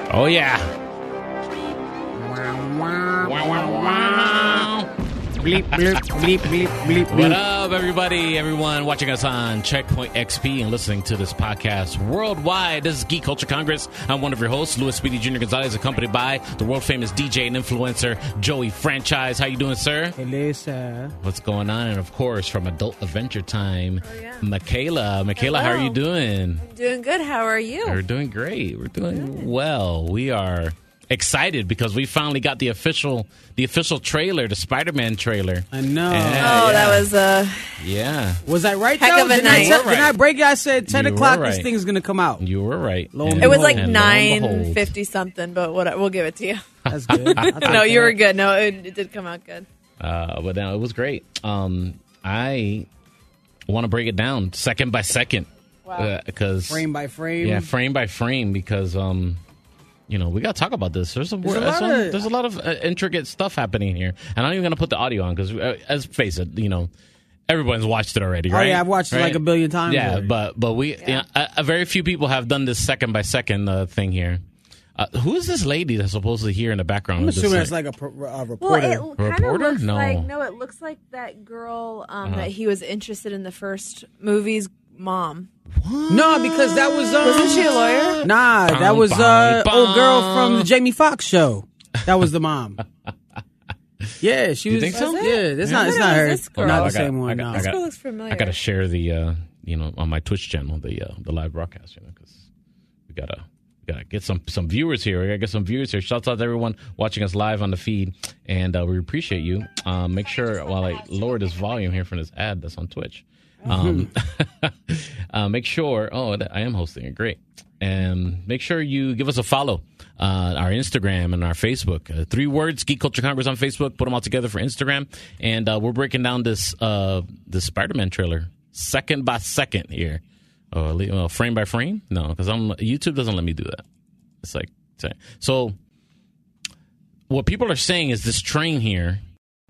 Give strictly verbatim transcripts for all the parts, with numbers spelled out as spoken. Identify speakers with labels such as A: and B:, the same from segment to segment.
A: Oh, yeah. Wow, wow, wow.
B: Bleep, bleep, bleep, bleep, bleep, bleep.
A: What up, everybody? Everyone watching us on Checkpoint X P and listening to this podcast worldwide. This is Geek Culture Congress. I'm one of your hosts, Louis Speedy Junior Gonzalez, accompanied by the world-famous D J and influencer, Joey Franchise. How you doing, sir?
B: Hello, sir.
A: What's going on? And, of course, from Adult Adventure Time,
C: oh, yeah.
A: Michaela. Michaela,
C: Hello.
A: how are you doing?
C: I'm doing good. How are you?
A: We're doing great. We're doing
C: Good.
A: well. We are excited because we finally got the official the official trailer, the Spider-Man trailer.
B: I know.
A: Yeah.
C: Oh, that was uh
A: Yeah.
B: Was I right,
C: Heck
B: though?
C: of a
B: didn't,
C: night.
B: I,
A: You were
B: didn't I
A: right.
B: break it? I said ten
A: You were
B: o'clock
A: right.
B: this thing's going to come out.
A: You were right.
B: Lo and
A: And-
C: it was like
A: and lo and
C: nine
A: behold.
C: fifty something, but what we'll give it to you.
B: That's good. I'll take
C: No, you
B: that.
C: were good. No, it, it did come out good.
A: Uh, but no, it was great. Um, I want to break it down second by second.
C: Wow.
A: Because
B: Frame by frame.
A: yeah, frame by frame, because um, you know, we got to talk about this. There's a,
B: There's a
A: there's
B: lot
A: some-
B: of-
A: there's a lot of uh, intricate stuff happening here, and I'm not even gonna put the audio on because, uh, let's face it, you know, everyone's watched it already,
B: Oh,
A: right?
B: yeah, I've watched it
A: Right?
B: like a billion times
A: Yeah,
B: already.
A: but but we, you know, a, a very few people have done this second by second uh, thing here. Uh, who is this lady that's supposedly here in the background?
B: I'm
A: with this,
B: assuming it's like a, pro- a
C: Well,
B: reporter.
C: it kind of
A: Reporter?
C: looks
A: No.
C: like no. It looks like that girl um,
A: Uh-huh.
C: that he was interested in the first movie's mom.
B: no, because that was... Um,
C: Wasn't she a lawyer?
B: Nah, that
A: Bum,
B: was uh,
A: bum,
B: old girl
A: bum.
B: from the Jamie Foxx show. That was the mom. Yeah, she
A: You
B: was...
A: think so?
C: Was it?
B: Yeah, it's
C: I
B: not, it's
C: thought
B: not
C: it
B: her.
C: was this girl.
B: Not
A: I
B: the
A: got-
B: same
A: I
B: one,
A: got-
B: no.
A: I
C: This
A: got-
C: girl looks familiar.
A: I got to share the, uh, you know, on my Twitch channel, the uh, the live broadcast, you know, because we gotta we gotta get some some viewers here. We gotta get some viewers here. Shouts out to everyone watching us live on the feed, and uh, we appreciate you. Um, make sure while I lower this volume here from this ad that's on Twitch, um, uh, make sure. Oh, I am hosting it. Great. And make sure you give us a follow. Uh, our Instagram and our Facebook. Uh, three words, Geek Culture Congress on Facebook. Put them all together for Instagram. And uh, we're breaking down this uh, this Spider-Man trailer second by second here. Oh, uh, frame by frame? No, because I'm YouTube doesn't let me do that. It's like, so what people are saying is this train here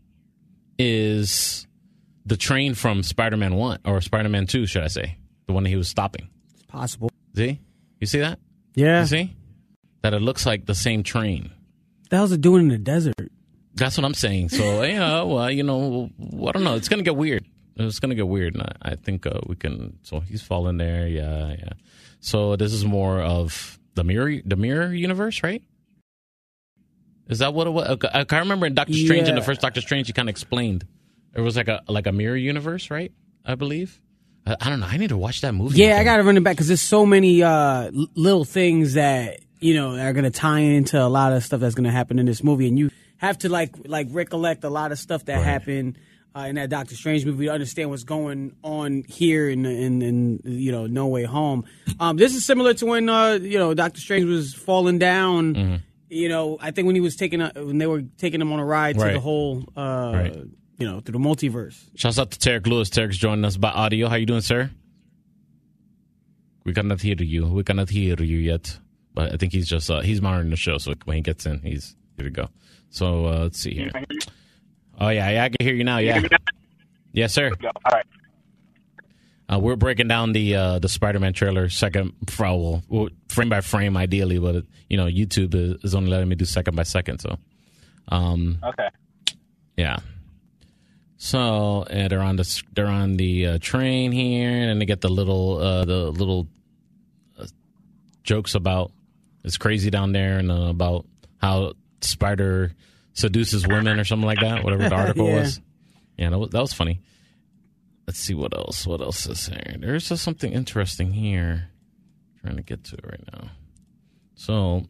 A: is the train from Spider-Man one, or Spider-Man two, should I say. The one that he was stopping.
B: It's possible.
A: See? You see that?
B: Yeah.
A: You see? That it looks like the same train.
B: What the hell's it doing in the desert?
A: That's what I'm saying. So, yeah, well, you know, I don't know. It's going to get weird. It's going to get weird. And I, I think uh, we can. So he's falling there. Yeah, yeah. So this is more of the mirror, the mirror universe, right? Is that what it was? I can't remember in Doctor Strange, in the
B: Yeah.
A: first Doctor Strange, he kind of explained. It was like a like a mirror universe, right? I believe. I, I don't know. I need to watch that movie.
B: Yeah,
A: again.
B: I got to run it back because there's so many uh, l- little things that, you know, are going to tie into a lot of stuff that's going to happen in this movie. And you have to, like, like recollect a lot of stuff that
A: Right.
B: happened uh, in that Doctor Strange movie to understand what's going on here in, in, in you know, No Way Home. Um, this is similar to when, uh, you know, Doctor Strange was falling down.
A: Mm-hmm.
B: You know, I think when he was taking, a, when they were taking him on a ride to
A: Right.
B: the whole, uh,
A: Right.
B: you know, through the multiverse.
A: Shouts out to Tarek Lewis. Tarek's joining us by audio. How you doing, sir? We cannot hear you. We cannot hear you yet. But I think he's just, uh, he's monitoring the show. So when he gets in, he's here to go. So uh, let's see here. Oh, yeah, yeah, I can hear you now. Yeah. Yes, sir.
D: All right.
A: Uh, we're breaking down the uh, the Spider-Man trailer second, well, well, frame by frame, ideally. But, it, you know, YouTube is, is only letting me do second by second. So, um,
D: Okay.
A: yeah. So uh, they're on the they're on the uh, train here, and they get the little uh, the little uh, jokes about it's crazy down there, and uh, about how Spider seduces women or something like that. Whatever the article
B: Yeah.
A: was. Yeah, that was, that was funny. Let's see what else. What else is there? There's just something interesting here. I'm trying to get to it right now. So.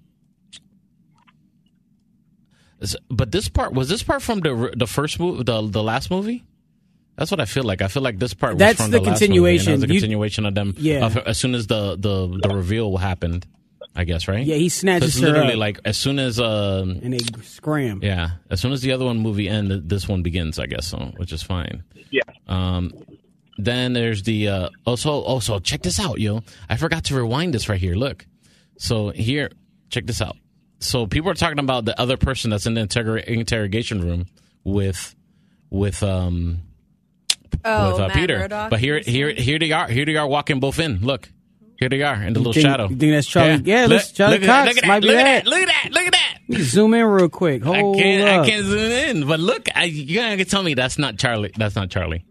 A: Is- But this part was this part from the the first movie, the the last movie. That's what I feel like. I feel like this part was
B: That's
A: from
B: the
A: the, last
B: continuation.
A: movie, and that was a
B: You-
A: continuation of them.
B: Yeah.
A: of- as soon as the, the the reveal happened, I guess, right?
B: Yeah, he
A: So
B: snatches
A: it's
B: her
A: literally
B: up
A: like as soon as um
B: and they scram.
A: yeah, as soon as the other one movie ended, this one begins. I guess so, which is fine.
D: Yeah.
A: Um, then there's the uh, also also check this out, yo. I forgot to rewind this right here. Look, so here, check this out. So people are talking about the other person that's in the interrog- interrogation room with with um
C: Oh,
A: with uh,
C: Matt
A: Peter.
C: Murdock,
A: But here
C: you're
A: here
C: saying?
A: here they are. Here they are walking both in. Look, Here they are in the little
B: think,
A: shadow.
B: You think that's Charlie? Yeah,
A: look,
B: that's Charlie
A: look,
B: Cox.
A: Look at that.
B: Might be
A: Look at
B: that.
A: that. Look at that. Look at that.
B: Let me zoom in real quick. Hold
A: I can't.
B: up.
A: I can't zoom in. But look, I, you gotta tell me that's not Charlie. That's not Charlie.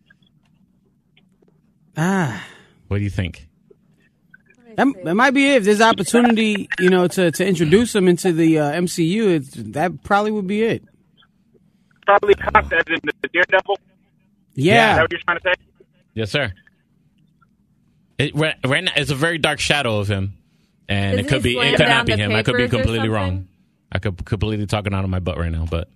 B: Ah,
A: What do you think?
B: that, that might be it. If there's opportunity, you know, to, to introduce him into the uh, M C U, it's, that probably would be it.
D: Charlie Cox as in the Daredevil?
B: Yeah.
A: Yeah.
D: Is that what you're trying to say?
A: Yes, sir. It, right, right now, it's a very dark shadow of him, and
C: Does
A: it could
C: he
A: be.
C: slam
A: It could
C: down
A: not be
C: the
A: him. I could be
C: papers or
A: completely
C: something?
A: wrong. I could completely talking out of my butt right now, but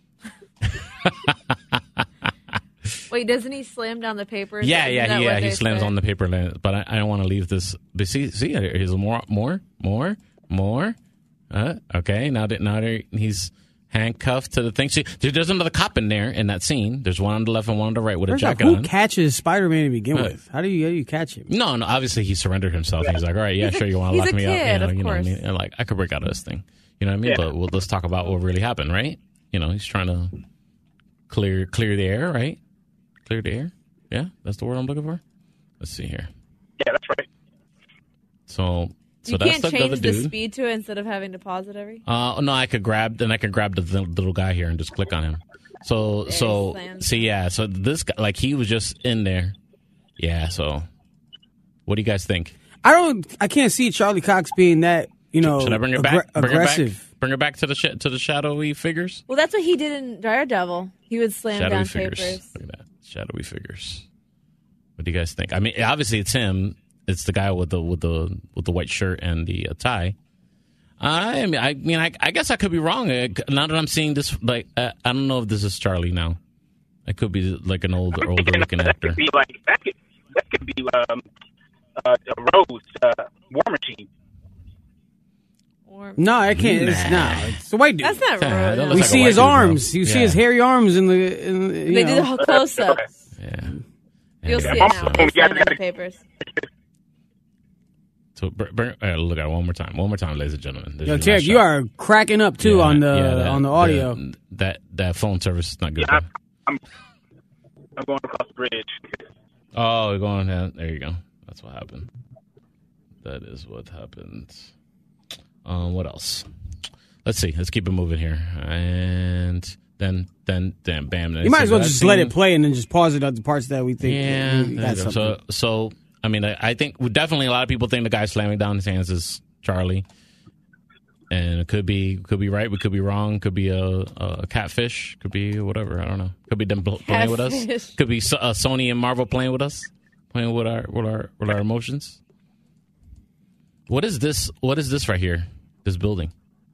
C: Wait, doesn't he slam down the papers?
A: yeah,
C: Isn't
A: yeah,
C: that
A: he,
C: what
A: yeah, he
C: they
A: slams
C: said?
A: on the paper. land- But I, I don't want to leave this. But see, see, here's more, more, more, more. Uh, okay, now that now that he's handcuffed to the thing. See, there- there's another cop in there in that scene. There's one on the left and one on the right with
B: First
A: a
B: off,
A: jacket
B: who
A: on.
B: catches Spider-Man to begin
A: Right.
B: with? How do you how do you catch him?
A: No, no. Obviously, he surrendered himself. And he's like, "All right, yeah,
C: He's a-
A: sure, you want to
C: he's
A: lock
C: a
A: me up?
C: kid,
A: You know,
C: of
A: you know what I
C: course.
A: mean? And like, I could break out of this thing. You know what I mean?
D: Yeah.
A: But well, let's talk about what really happened, right? You know, he's trying to clear clear the air, right? Clear the air. Yeah, that's the word I'm looking for. Let's see here.
D: Yeah, that's right.
A: So, so
C: You
A: that's
C: can't
A: the
C: change
A: other
C: the
A: dude.
C: speed to it instead of having to pause it every.
A: Uh, no, I could grab, then I could grab the, the little guy here and just click on him. So,
C: There
A: so,
C: he slams
A: see, yeah, so this guy, like, he was just in there. Yeah, so, what do you guys think?
B: I don't. I can't see Charlie Cox being that. You know,
A: Should I bring it
B: aggr-
A: back? Bring
B: aggressive.
A: it back? Bring it back to the sh- to the shadowy figures?
C: Well, that's what he did in Daredevil. He would slam
A: Shadowy
C: down
A: figures.
C: papers.
A: Look at that. Shadowy figures. What do you guys think? I mean, obviously it's him. It's the guy with the with the with the white shirt and the uh, tie. I mean, I mean, I, I guess I could be wrong. Uh, Now that I'm seeing this, like, uh, I don't know if this is Charlie now. It could be like an older, older looking
D: that
A: actor.
D: could be like that. Could that could be um, uh, Rose, uh, War Machine.
C: Or,
B: No, I can't. It's,
A: Nah.
B: no, it's the white dude.
C: that's not
A: Yeah, that
C: real.
A: looks
B: we
A: like a
B: see
A: white
B: his
A: dude, bro.
B: arms. You see
A: Yeah.
B: his hairy arms in the. In the you
C: They
B: know.
C: did a whole close up.
A: Yeah.
C: You'll
A: Yeah.
C: see it
D: Yeah.
C: now.
D: Oh,
C: They
D: yeah,
C: slam down
D: yeah.
C: the papers.
A: So br- bring, uh, look at it one more time. One more time, ladies and gentlemen. There's
B: Yo,
A: your
B: Tarek,
A: last
B: you
A: shot.
B: are cracking up too
A: Yeah,
B: on the
A: yeah, that-
B: on the audio.
A: the- that that phone service is not good.
D: Yeah,
A: bro.
D: I'm, I'm going across the bridge.
A: Oh, we're going down. There you go. That's what happened. That is what happened. Um, what else? Let's see. Let's keep it moving here. And then, then, then, bam.
B: you might as well just let it play and then just pause it at the parts that we think.
A: Yeah.
B: we
A: there
B: got
A: you go.
B: something.
A: So, so I mean, I, I think definitely a lot of people think the guy slamming down his hands is Charlie, and it could be could be right. We could be wrong. Could be a, a catfish. Could be whatever. I don't know. Could be them pl- playing with us.
C: Catfish.
A: Could be so- uh, Sony and Marvel playing with us, playing with our with our with our emotions. What is this? What is this right here? This building.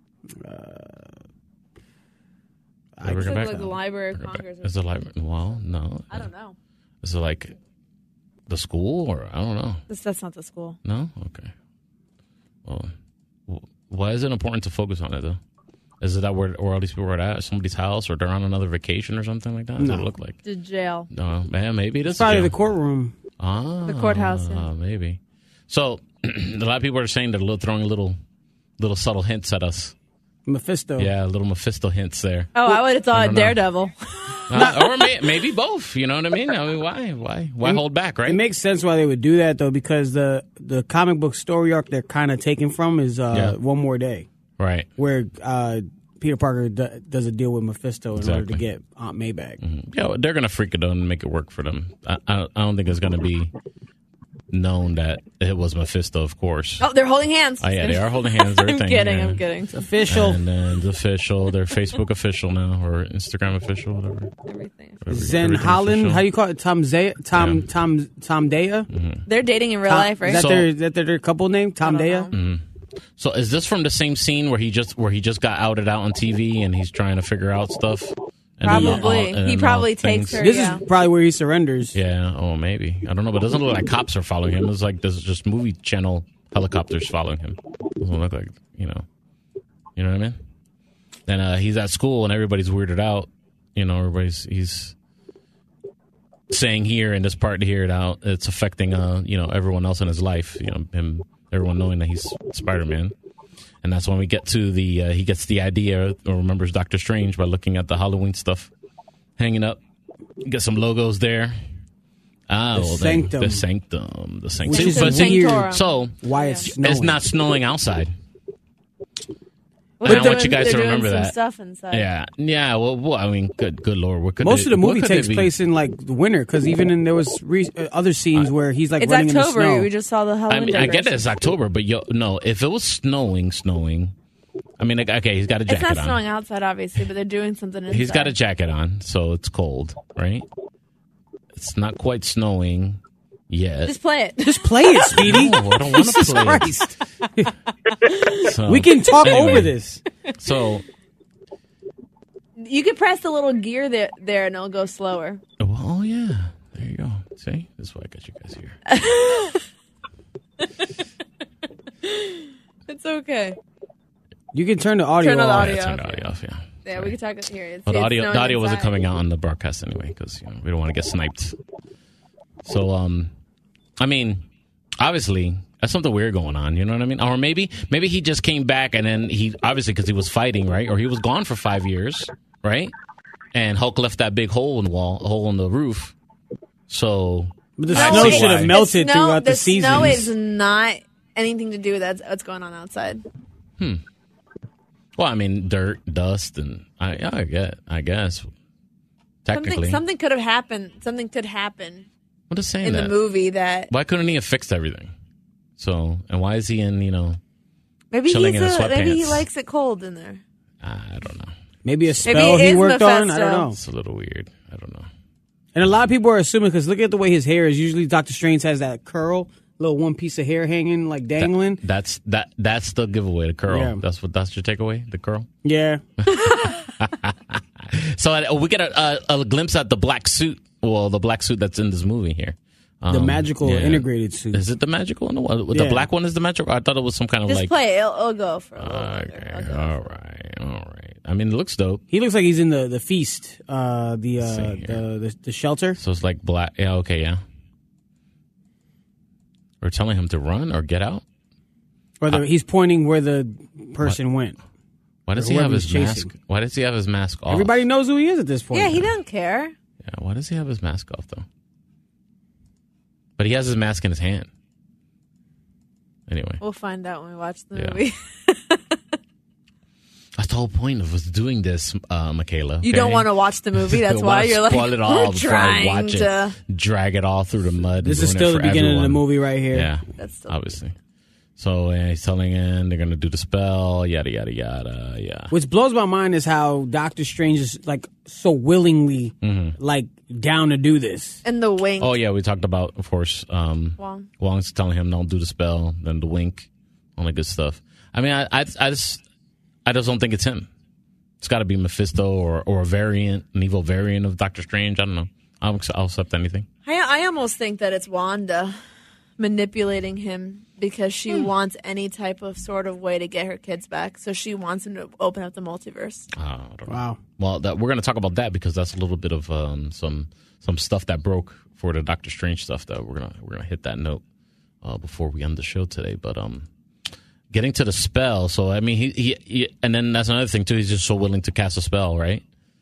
B: I
A: Bring
C: It's
A: it
C: like,
A: back.
C: like the Library of
A: Bring it back.
C: Congress.
A: Is it like well, no.
C: I don't know.
A: Is it like the school or I don't know?
C: This, that's not the school.
A: No? Okay. Well, wh- why is it important to focus on it, though? Is it that where, where all these people are at? Somebody's house or they're on another vacation or something like that? Does
B: No.
A: it look like?
C: The jail.
A: No, man, maybe it is.
B: It's probably
A: a
B: the
A: jail.
B: courtroom.
A: Ah,
C: The courthouse, yeah.
A: Maybe. So, a lot of people are saying they're little, throwing little, little subtle hints at us.
B: Mephisto.
A: Yeah, little Mephisto hints there.
C: Oh, I would have
A: I
C: thought
A: don't know.
C: Daredevil.
A: Uh, or may, maybe both. You know what I mean? I mean, why? Why? Why hold back, right?
B: It makes sense why they would do that though, because the the comic book story arc they're kind of taking from is uh,
A: Yeah.
B: One More Day,
A: Right.
B: where uh, Peter Parker d- does a deal with Mephisto in order to
A: Exactly.
B: get Aunt May back.
A: Yeah, they're gonna freak it out and make it work for them. I, I, I don't think it's gonna be known that it was Mephisto, of course.
C: Oh, they're holding hands.
A: Oh yeah, they are holding hands.
C: I'm
A: Everything.
C: kidding.
A: yeah.
C: I'm kidding.
B: Official.
A: And then the official, they're Facebook official now, or Instagram official, whatever.
C: Everything.
A: whatever
B: Zen
A: everything
B: Holland,
A: official.
B: how you call it? Tom Zaya, Tom
A: Yeah.
B: Tom Tom Daya.
C: They're dating in real
B: Tom-
C: life, right?
B: Is that
A: So-
B: their is that their couple name? Tom
C: I don't
B: Daya.
C: know.
A: So is this from the same scene where he just where he just got outed out on T V and he's trying to figure out stuff? And then all-
C: Probably.
A: and then
C: He
A: all
C: probably takes
A: things-
C: her.
B: This
C: Yeah.
B: is probably where he surrenders.
A: Yeah. Oh, maybe. I don't know, but it doesn't look like cops are following him. It's like there's just movie channel helicopters following him. Doesn't look like you know. You know what I mean? And uh, he's at school and everybody's weirded out. You know, everybody's he's saying here in this part here that it's affecting uh you know everyone else in his life. You know him, everyone knowing that he's Spider-Man. And that's when we get to the uh, he gets the idea or remembers Doctor Strange by looking at the Halloween stuff hanging up. Get some logos there. Oh,
B: The
A: well,
B: sanctum.
A: the sanctum, the sanctum.
B: Which
A: See,
B: is
A: but see,
B: weird.
A: so
B: Why it's snowing.
A: it's not snowing outside.
C: Well,
A: And I
C: they're
A: want you
C: doing-
A: guys to
C: they're
A: remember
C: doing some
A: that.
C: Stuff inside.
A: Yeah, yeah. Well, well, I mean, good, good lord. What could
B: Most
A: it-
B: of the
A: what
B: movie
A: could it
B: takes
A: be?
B: place in like the winter because even in there was re- uh, other scenes where he's like
C: It's
B: running in
C: October.
B: the snow.
C: We just saw the
A: I
C: Halloween.
A: mean, I get it.
C: decorations.
A: It's October, but yo, no. If it was snowing, snowing. I mean, like, okay, he's got a
C: It's
A: jacket
C: not
A: on.
C: snowing outside, obviously, but they're doing something inside.
A: He's got a jacket on, so it's cold, right? It's not quite snowing yet.
C: Just play it.
B: Just play it, Speedy.
A: No, I don't want to
B: Jesus
A: play it.
B: Christ.
A: So,
B: We can talk
A: anyway,
B: over this.
A: So,
C: You can press the little gear there, there, and it'll go slower.
A: well, oh yeah, there you go. See, this is why I got you guys here.
C: It's okay.
B: You can turn the audio
C: Turn the
B: off.
C: audio
A: Yeah, turn
C: off,
A: the audio off. Yeah.
C: Yeah,
A: Sorry.
C: we can talk here. It's,
A: But the
C: it's
A: audio,
C: snowing
A: the audio wasn't
C: inside.
A: coming out on the broadcast anyway because you know, we don't want to get sniped. So, um, I mean, obviously, that's something weird going on. You know what I mean? Or maybe, maybe he just came back and then he obviously because he was fighting, right? Or he was gone for five years, right? And Hulk left that big hole in the wall, a hole in the roof. So,
B: But the
A: I
B: snow
A: see
B: should have
A: why.
B: melted
C: the snow,
B: throughout the,
C: the
B: seasons.
C: snow is not anything to do with that. What's going on outside?
A: well, I mean, dirt, dust, and I, I get, I guess, technically,
C: Something, something could have happened. Something could happen
A: I'm just saying
C: in
A: that.
C: the movie that
A: Why couldn't he have fixed everything? So, and why is he in? You know,
C: maybe
A: Chilling
C: he's
A: in his
C: a, maybe he
A: sweatpants.
C: likes it cold in there.
A: I don't know.
B: Maybe a
C: Maybe
B: spell
C: it
B: he
C: is
B: worked on. I don't
C: Mephisto.
B: know.
A: It's a little weird. I don't know.
B: And a lot of people are assuming because look at the way his hair is. Usually, Doctor Strange has that curl, little one piece of hair hanging, like dangling.
A: That's that. That's the giveaway. The curl.
B: Yeah.
A: That's what. That's your takeaway. The curl.
B: Yeah.
A: So uh, we get a, a, a glimpse at the black suit. Well, the black suit that's in this movie here.
B: The
A: Um,
B: magical
A: yeah.
B: integrated suit.
A: Is it the magical one? The the
B: Yeah.
A: black one is the magical. I thought it was some kind of
C: Just
A: like.
C: play it. It'll, it'll go for a little longer.
A: Okay.
C: It'll go.
A: All right. All right. I mean, it looks dope.
B: He looks like he's in the the feast, uh, the,
A: Let's
B: uh,
A: see here.
B: the the the shelter.
A: So it's like black. Yeah. Okay. Yeah. We're telling him to run or get out.
B: Or the, he's pointing where the person went.
A: Why does
B: Or
A: he have
B: whoever
A: his
B: he's chasing.
A: mask? Why does he have his mask off?
B: Everybody knows who he is at this point.
C: Yeah, he doesn't care.
A: Yeah. Why does he have his mask off though? But he has his mask in his hand. Anyway,
C: We'll find out when we watch the
A: Yeah.
C: movie.
A: that's the whole point of us doing this, uh, Michaela.
C: You
A: okay?
C: don't want to watch the movie. That's
A: I
C: why
A: wanna
C: you're like,
A: spoil it all
C: we're
A: before I
C: trying
A: watch it.
C: to.
A: Drag it all through the mud.
B: This
A: and
B: is
A: ruin
B: still
A: it
B: the
A: for
B: beginning of the
A: everyone.
B: movie right here.
A: Yeah,
C: That's still
A: obviously. So yeah, he's telling him they're gonna do the spell, yada yada yada. Yeah,
B: Which blows my mind is how Doctor Strange is like so willingly like down to do this.
C: And the wink.
A: Oh yeah, we talked about, of course. Um,
C: Wong.
A: Wong's telling him don't do the spell, then the wink, all that good stuff. I mean, I, I, I just, I just don't think it's him. It's got to be Mephisto or or a variant, an evil variant of Doctor Strange. I don't know. I'll, I'll accept anything.
C: I, I almost think that it's Wanda manipulating him because she
A: Hmm.
C: wants any type of sort of way to get her kids back. So she wants him to open up the multiverse.
A: Uh, I don't know.
B: Wow.
A: Well, that, we're going to talk about that because that's a little bit of um, some some stuff that broke for the Doctor Strange stuff. That we're gonna we're gonna hit that note uh, before we end the show today. But um, getting to the spell. So I mean, he, he, he and then that's another thing too. He's just so willing to cast a spell, right?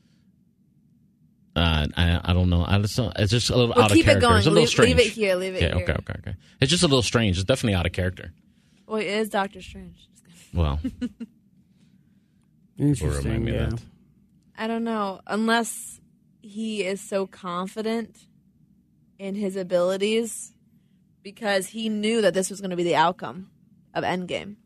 A: Uh, I I don't know. I just don't, it's just a little
C: Well,
A: out
C: keep
A: of
C: it
A: character.
C: going.
A: It's a little
C: Leave,
A: strange.
C: leave it here. Leave it
A: Okay,
C: here.
A: okay, okay, okay. It's just a little strange. It's definitely out of character.
C: Well, it is Doctor Strange.
A: Well, will
B: Interesting.
A: remind me
B: Yeah.
A: of that.
C: I don't know. Unless he is so confident in his abilities because he knew that this was going to be the outcome of Endgame.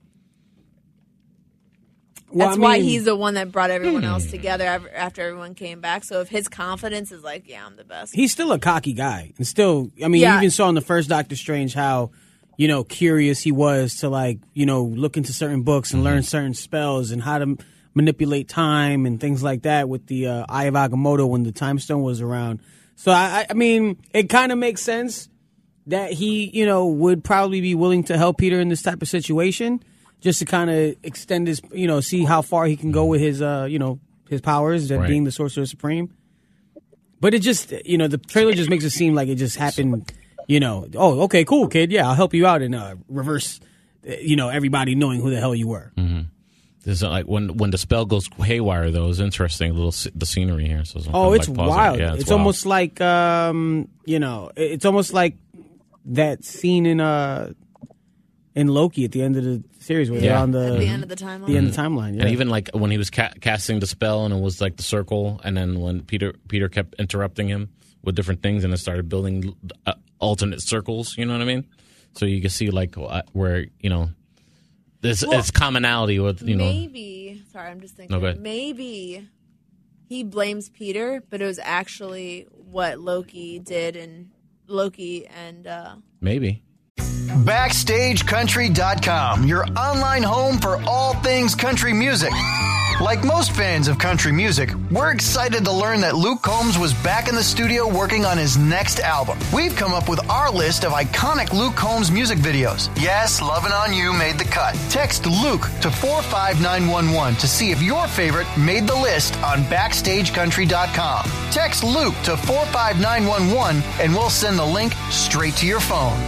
B: Well,
C: That's
B: I
C: why
B: mean,
C: he's the one that brought everyone else
A: Hmm.
C: together av- after everyone came back. So if his confidence is like, yeah, I'm the best.
B: he's still a cocky guy, and still, I mean,
C: Yeah.
B: you even saw in the first Doctor Strange how, you know, curious he was to like, you know, look into certain books and learn certain spells and how to m- manipulate time and things like that with the uh, Eye of Agamotto when the Time Stone was around. So I, I- I mean, it kind of makes sense that he, you know, would probably be willing to help Peter in this type of situation, just to kind of extend his, you know, see how far he can go with his, uh, you know, his powers, that
A: Right.
B: being the Sorcerer Supreme. But it just, you know, the trailer just makes it seem like it just happened, you know, oh, okay, cool, kid. Yeah, I'll help you out and uh, reverse, uh, you know, everybody knowing who the hell you were.
A: The There's like when when the spell goes haywire, though, it's interesting. Little s- the scenery here. So
B: Oh, it's
A: like pausing.
B: wild.
A: Yeah,
B: it's
A: it's wild.
B: almost like um, you know, it- it's almost like that scene in uh in Loki at the end of the series where they're
A: Yeah.
B: on the
C: At the end of the timeline.
B: the end of the timeline. Yeah.
A: And even like when he was ca- casting the spell, and it was like the circle, and then when Peter Peter kept interrupting him with different things, and it started building uh, alternate circles. You know what I mean? So you can see like uh, where you know there's
C: Well,
A: it's commonality with you know.
C: Maybe. Sorry, I'm just thinking.
A: No, go ahead.
C: Maybe he blames Peter, but it was actually what Loki did, and Loki and uh,
A: Maybe.
E: Backstage Country dot com, your online home for all things country music. Like most fans of country music, we're excited to learn that Luke Combs was back in the studio working on his next album. We've come up with our list of iconic Luke Combs music videos. Yes, Lovin' On You made the cut. Text Luke to four five nine one one to see if your favorite made the list on Backstage Country dot com. Text Luke to four five nine one one and we'll send the link straight to your phone.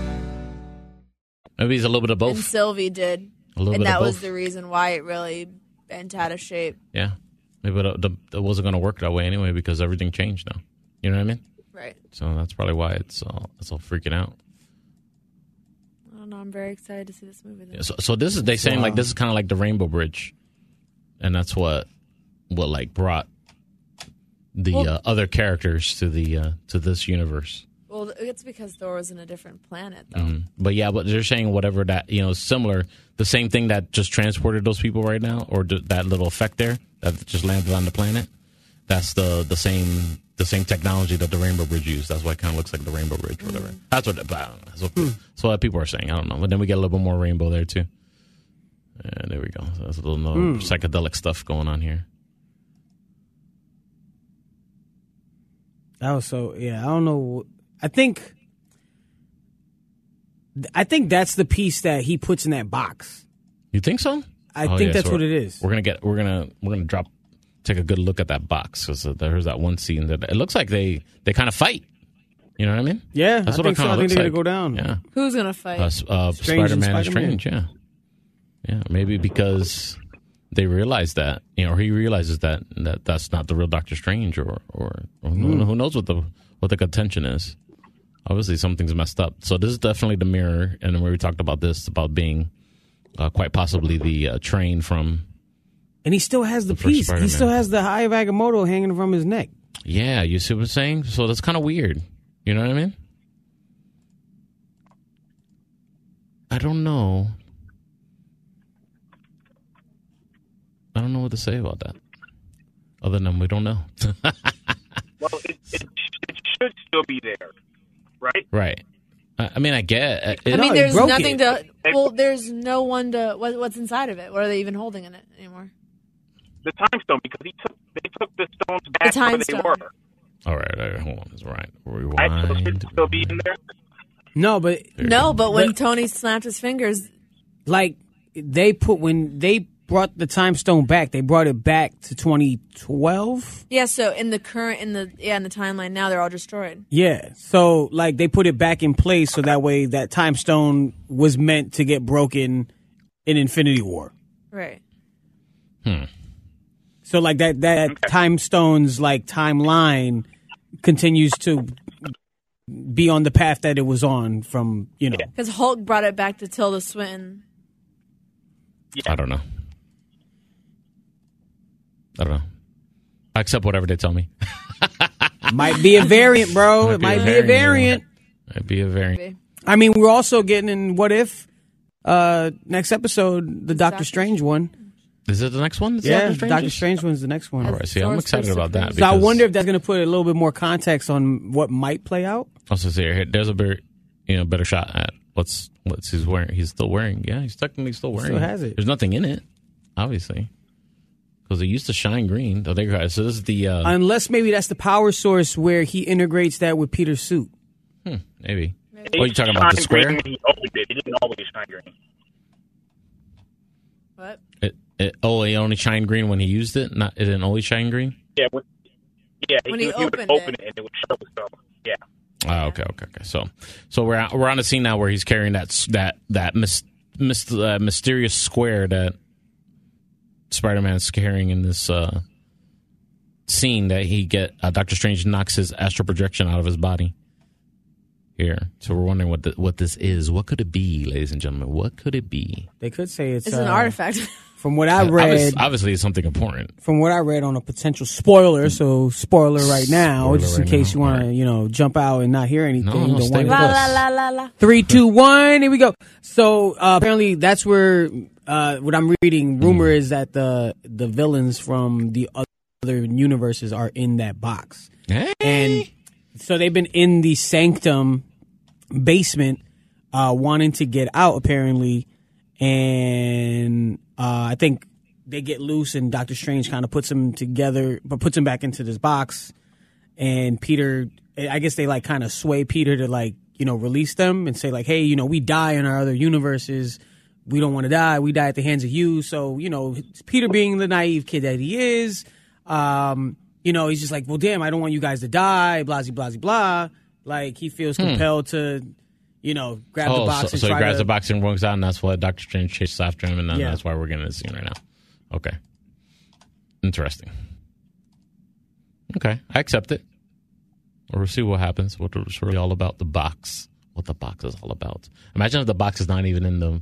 A: Maybe he's a little bit of
C: and
A: both.
C: Sylvie did,
A: A little
C: and
A: bit of
C: that was
A: both.
C: the reason why it really bent out of shape.
A: Yeah. Maybe it, the, it wasn't going to work that way anyway because everything changed now. You know what I mean?
C: Right.
A: So that's probably why it's all it's all freaking out.
C: I don't know. I'm very excited to see this movie. Then.
A: Yeah, so, so this is they saying like this is kind of like the Rainbow Bridge, and that's what what like brought the
C: Well-
A: uh, other characters to the uh, to this universe.
C: Well, it's because Thor was in a different planet, though.
A: Mhm. But yeah, but they're saying whatever that you know similar, the same thing that just transported those people right now, or d- that little effect there that just landed on the planet. That's the the same the same technology that the Rainbow Bridge used. That's why it kind of looks like the Rainbow Bridge, or whatever. That's what, but I don't know. That's what, that's what people are saying. I don't know. But then we get a little bit more rainbow there too. And there we go. So that's a little no psychedelic stuff going on here.
B: That was so yeah. I don't know. I think. I think that's the piece that he puts in that box.
A: You think so?
B: I
A: Oh,
B: think
A: yeah,
B: that's
A: so
B: what it is.
A: We're gonna get. We're gonna. We're gonna drop. Take a good look at that box because there's that one scene that it looks like they they kind of fight. You know what I mean?
B: Yeah,
A: That's
B: I
A: what
B: think
A: it
B: so.
A: kind
B: I
A: of
B: think
A: looks
B: they're
A: like.
B: gonna go down.
A: Yeah.
C: Who's gonna fight?
A: Uh, s- uh,
B: Strange and
A: Spider-Man and
B: Spider-Man.
A: Strange. Yeah. Yeah. Maybe because they realize that you know, or he realizes that that that's not the real Doctor Strange, or or, or who, who knows what the what the contention is. Obviously, something's messed up. So this is definitely the mirror, and then we talked about this about being uh, quite possibly the uh, train from.
B: And he still has the,
A: The first
B: piece.
A: Spider-Man.
B: He still has the Eye of Agamotto hanging from his neck.
A: Yeah, you see what I'm saying? So that's kind of weird. You know what I mean? I don't know. I don't know what to say about that. Other than we don't know.
D: Well, it, it, it should still be there, right?
A: Right. I, I mean, I get it.
C: I
B: No,
C: mean,
B: he
C: there's
B: broke
C: nothing
B: it.
C: to. Well, there's no one to. What, what's inside of it? What are they even holding in it anymore?
D: The time stone, because he took they took the stones back
C: time
D: where they
C: stone.
D: were.
A: All right, all right, hold on. That's right.
D: Right? So it should
A: Rewind.
D: still be in there.
B: No, but
C: No, but when
B: But-
C: Tony snapped his fingers,
B: like they put when they brought the time stone back, they brought it back to twenty twelve.
C: yeah. So in the current, in the yeah, in the timeline now, they're all destroyed.
B: Yeah. So like they put it back in place so that way that time stone was meant to get broken in Infinity War.
C: Right.
B: So like that that time stone's like timeline continues to be on the path that it was on from, you know.
C: Because Hulk brought it back to Tilda Swinton.
A: I don't know. I don't know. I accept whatever they tell me.
B: Might be a variant, bro. It might be a variant.
A: Might be a variant.
B: I mean, we're also getting in What If uh next episode, the Doctor
C: Doctor
B: Strange one.
A: Is it the next one? It's
B: Yeah,
A: Doctor Strange?
B: Doctor Strange one's the next one.
A: All right, see, I'm
C: Thor's
A: excited
C: first
A: about that.
C: surprise.
B: So I
A: because-
B: wonder if that's going to put a little bit more context on what might play out.
A: Also, see here, there's a better, you know, better shot at what's what's he's wearing. He's still wearing. Yeah, he's technically still wearing.
B: still has it.
A: There's nothing in it, obviously, because it used to shine green. Oh, there you go. So this is the uh,
B: Unless maybe that's the power source where he integrates that with Peter's suit.
A: hmm, maybe.
C: Maybe.
A: What are you talking about? The
D: Shine
A: square?
D: green when he always did. He didn't always shine green.
C: What?
A: It, it, oh, it only shined green when he used it. Not it didn't always shine green.
D: Yeah, when, yeah.
C: When
D: he,
C: he
D: he would
C: opened
D: open
C: it.
D: it and it would show. So yeah.
A: Oh, okay, okay, okay. So, so we're we're on a scene now where he's carrying that s- that that mis, mis, uh, mysterious square that Spider-Man's carrying in this uh, scene that he get uh, Doctor Strange knocks his astral projection out of his body. Here, so we're wondering what the, what this is. What could it be, ladies and gentlemen? What could it be?
B: They could say it's,
C: It's
B: uh,
C: an artifact.
B: From what I read,
A: Obviously, obviously it's something important.
B: from what I read on a potential spoiler, so spoiler right now,
A: Spoiler
B: just in
A: right
B: case
A: now.
B: you want to,
A: Alright.
B: you know, jump out and not hear anything.
A: No, no,
B: don't
A: stay
B: worry.
A: with
C: la
A: us.
C: la la la la.
B: Three, two, one. Here we go. So uh, apparently, that's where uh, what I'm reading. Rumor is that the the villains from the other universes are in that box,
A: Hey.
B: and so they've been in the sanctum basement, uh, wanting to get out apparently, and uh, I think they get loose, and Doctor Strange kind of puts them together, but puts them back into this box, and Peter. I guess they like kind of sway Peter to like, you know, release them and say like, hey, you know, we die in our other universes. We don't want to die. We die at the hands of you. So, you know, Peter being the naive kid that he is, um, you know, he's just like, well, damn, I don't want you guys to die, blah, blah, blah, blah. Like he feels compelled to, you know, grab the
A: Oh,
B: box
A: so,
B: and
A: so he
B: try
A: grabs
B: to.
A: the box and runs out, and that's why Doctor Strange chases after him, and then
B: Yeah.
A: that's why we're getting this scene right now. Okay. Interesting. Okay, I accept it. We'll see what happens. What it's really all about, the box. What the box is all about. Imagine if the box is not even in the...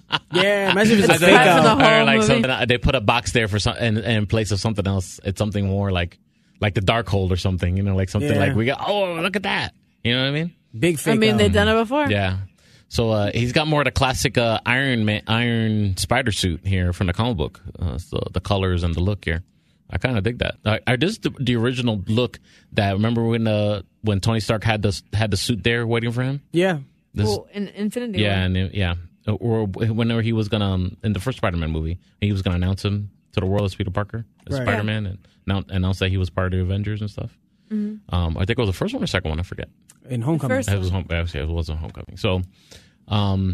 B: Yeah, imagine if it's a
C: It's
B: fake
C: part of the
B: out.
C: whole
A: or like
C: movie.
A: something, uh, they put a box there for some in, in place of something else. It's something more like like the Darkhold or something. You know, like something
B: Yeah.
A: like we got. Oh, look at that. You know what I mean?
B: Big fake
C: I mean,
B: out.
C: they've done it before.
A: Yeah. So uh, he's got more of the classic uh, Iron Man, Iron Spider suit here from the comic book. Uh, so the colors and the look here, I kind of dig that. I, I this is the, the original look that remember when uh, when Tony Stark had the had the suit there waiting for him.
B: Yeah.
A: This,
C: Well, in Infinity
A: yeah,
C: War.
A: and it- yeah, or whenever he was gonna um, in the first Spider-Man movie, he was gonna announce him to the world as Peter Parker, as
B: Right.
A: Spider-Man, and announce, announce that he was part of the Avengers and stuff.
C: Mm-hmm.
A: Um, I think it was the first one or second one. I forget.
B: In Homecoming.
C: first-
A: It was home. Actually, it wasn't Homecoming. So, um,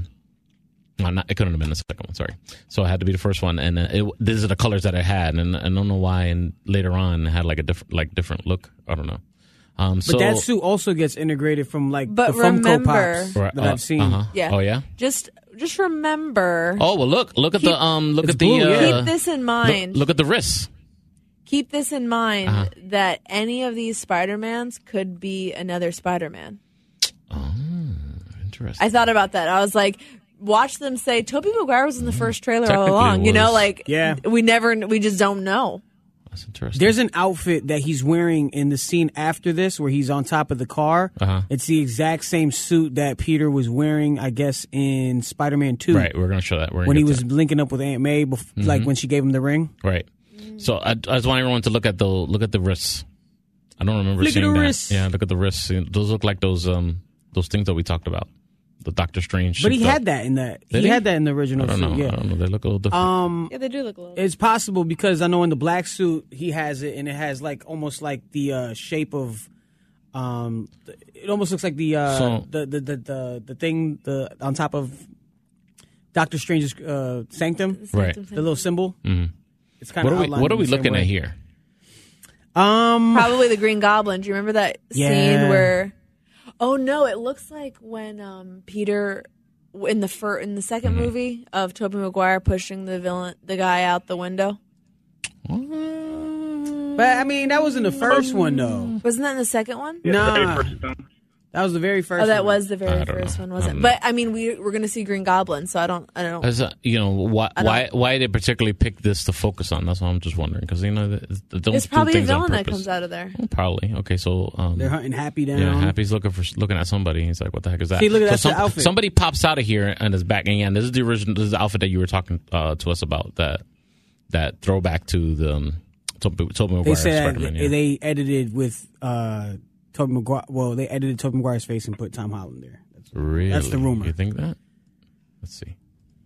A: no, not, it couldn't have been the second one. Sorry. So it had to be the first one, and uh, it, these are the colors that I had, and I don't know why. And later on, it had like a different, like different look. I don't know. Um,
B: But
A: so,
B: that suit also gets integrated from like
C: But
B: the Funko
C: remember-
B: Pops
A: Right,
B: that
A: uh,
B: I've seen.
A: uh-huh.
C: Yeah.
A: Oh yeah.
C: Just, just remember.
A: Oh well, look, look at
C: Keep-
A: the um, look
B: It's
A: at the
B: blue, yeah.
A: uh,
C: Keep this in
A: look,
C: mind.
A: look at the wrists.
C: Keep this in mind
A: Uh-huh.
C: that any of these Spider-Mans could be another Spider-Man.
A: Oh, interesting.
C: I thought about that. I was like, watch them say Tobey Maguire was in the first trailer all
A: Technically
C: along.
A: it
C: You know,
A: was.
C: like
B: Yeah.
C: we never, we just don't know.
A: That's interesting.
B: There's an outfit that he's wearing in the scene after this where he's on top of the car.
A: Uh-huh.
B: It's the exact same suit that Peter was wearing, I guess, in Spider-Man two.
A: right. We're gonna show that. We're gonna
B: When he
A: get
B: was
A: to that.
B: linking up with Aunt May, bef- like when she gave him the ring.
A: Right. So I, I just want everyone to look at the look at the wrists. I don't remember
B: Look at
A: seeing
B: the
A: that.
B: wrists.
A: Yeah, look at the wrists. Those look like those um those things that we talked about. The Doctor Strange.
B: But he
A: suit
B: had that in that.
A: Did
B: he
A: he?
B: had that in the
A: I
B: original
A: don't
B: suit.
A: know.
B: Yeah.
A: I don't know. They look a little different.
B: Um,
C: Yeah, they do look a little.
B: it's possible because I know in the black suit he has it, and it has like almost like the uh, shape of. Um, it almost looks like the uh,
A: So-
B: the, the the the the thing the on top of Doctor Strange's uh, sanctum,
A: Right.
B: the little symbol.
A: Mhm.
B: It's kind
A: What
B: of
A: are we What are we looking at here?
B: Um,
C: Probably the Green Goblin. Do you remember that
B: Yeah.
C: scene where? Oh no! It looks like when um, Peter in the fir- in the 2nd
A: Mm-hmm.
C: movie of Tobey Maguire pushing the villain, the guy out the window.
B: but I mean that was in the first one though.
C: Wasn't that in the second one?
D: Yeah, the very
B: Nah.
D: first film.
B: That was the very first.
C: Oh, that
B: one.
C: was the very
A: I don't
C: first
A: know.
C: one,
A: I
C: wasn't
A: don't
C: it?
A: know.
C: But I mean, we we're going to see Green Goblin, so I don't, I don't.
A: As, uh, you know why
C: I don't-
A: why why they particularly pick this to focus on? That's what I'm just wondering because you know they they don't
C: It's
A: do
C: probably a
A: things on
C: villain that
A: purpose.
C: comes out of there.
A: Oh, probably. Okay, so um,
B: They're hunting Happy down.
A: yeah, Happy's looking for looking at somebody. He's like, "What the heck is that?"
B: See, look at
A: so
B: that's the outfit.
A: Somebody pops out of here and is back. And yeah, this is the original. This is the outfit that you were talking uh, to us about. That that throwback to the um, Tobey Tobey
B: They
A: Maguire
B: said
A: Spider-Man. Yeah.
B: they edited with uh, Tobey Maguire. Well, they edited Tobey Maguire's face and put Tom Holland there. That's,
A: Really?
B: That's the rumor.
A: You think that? Let's see.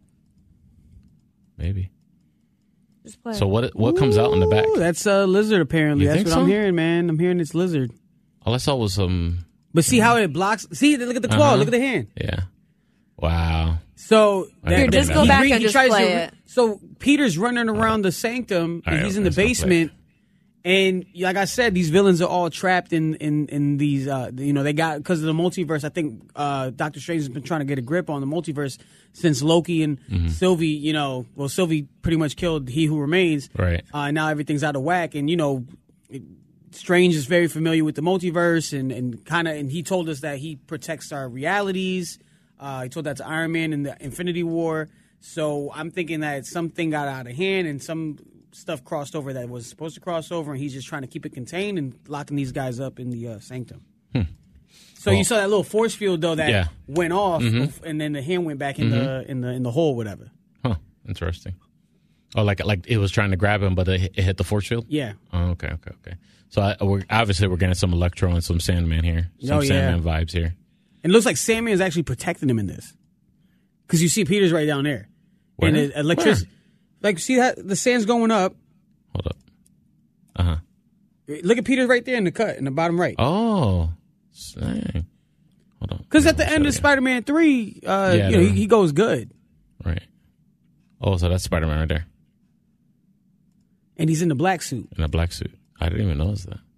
A: Maybe.
C: Just play.
A: So what what comes out in the back?
B: Ooh, that's a lizard. Apparently,
A: You
B: that's
A: think
B: what
A: so?
B: I'm hearing, man. I'm hearing it's lizard.
A: All I saw was um.
B: But see how it blocks. See, look at the claw.
A: Uh-huh.
B: Look at the hand.
A: Yeah. Wow.
B: So
A: I didn't
C: just
A: know
C: go
A: that.
C: back
B: he-
C: and
B: he
C: just
B: tries
C: play
B: to-
C: it.
B: So Peter's running around the sanctum.
A: All right,
B: and he's
A: okay,
B: in the
A: let's go play it.
B: basement, And like I said, these villains are all trapped in in in these. Uh, you know, they got because of the multiverse. I think uh, Doctor Strange has been trying to get a grip on the multiverse since Loki and mm-hmm. Sylvie. You know, well, Sylvie pretty much killed He Who Remains.
A: Right.
B: Uh, and now everything's out of whack. And you know, Strange is very familiar with the multiverse, and and kind of. And he told us that he protects our realities. Uh, he told that to Iron Man in the Infinity War. So I'm thinking that something got out of hand and some stuff crossed over that was supposed to cross over, and he's just trying to keep it contained and locking these guys up in the uh, sanctum. Hmm. So well, you saw that little force field though that
A: yeah.
B: went off,
A: mm-hmm.
B: and then the hand went back in mm-hmm. the in the in the hole, whatever.
A: Huh? Interesting. Oh, like like it was trying to grab him, but it, it hit the force field.
B: Yeah.
A: Oh, okay, okay, okay. So I, we're, obviously we're getting some Electro and some Sandman here, some
B: oh, yeah.
A: Sandman vibes here.
B: It looks like Sandman is actually protecting him in this, because you see Peter's right down there,
A: Where?
B: and the electricity, like see that the sand's going up.
A: Hold up. Uh huh.
B: Look at Peter right there in the cut in the bottom right.
A: Oh, dang. Hold on.
B: Because at the end of Spider-Man three, uh, yeah, you know, he, he goes good.
A: Right. Oh, so that's Spider-Man right there.
B: And he's in the black suit.
A: In a black suit. I didn't even notice that.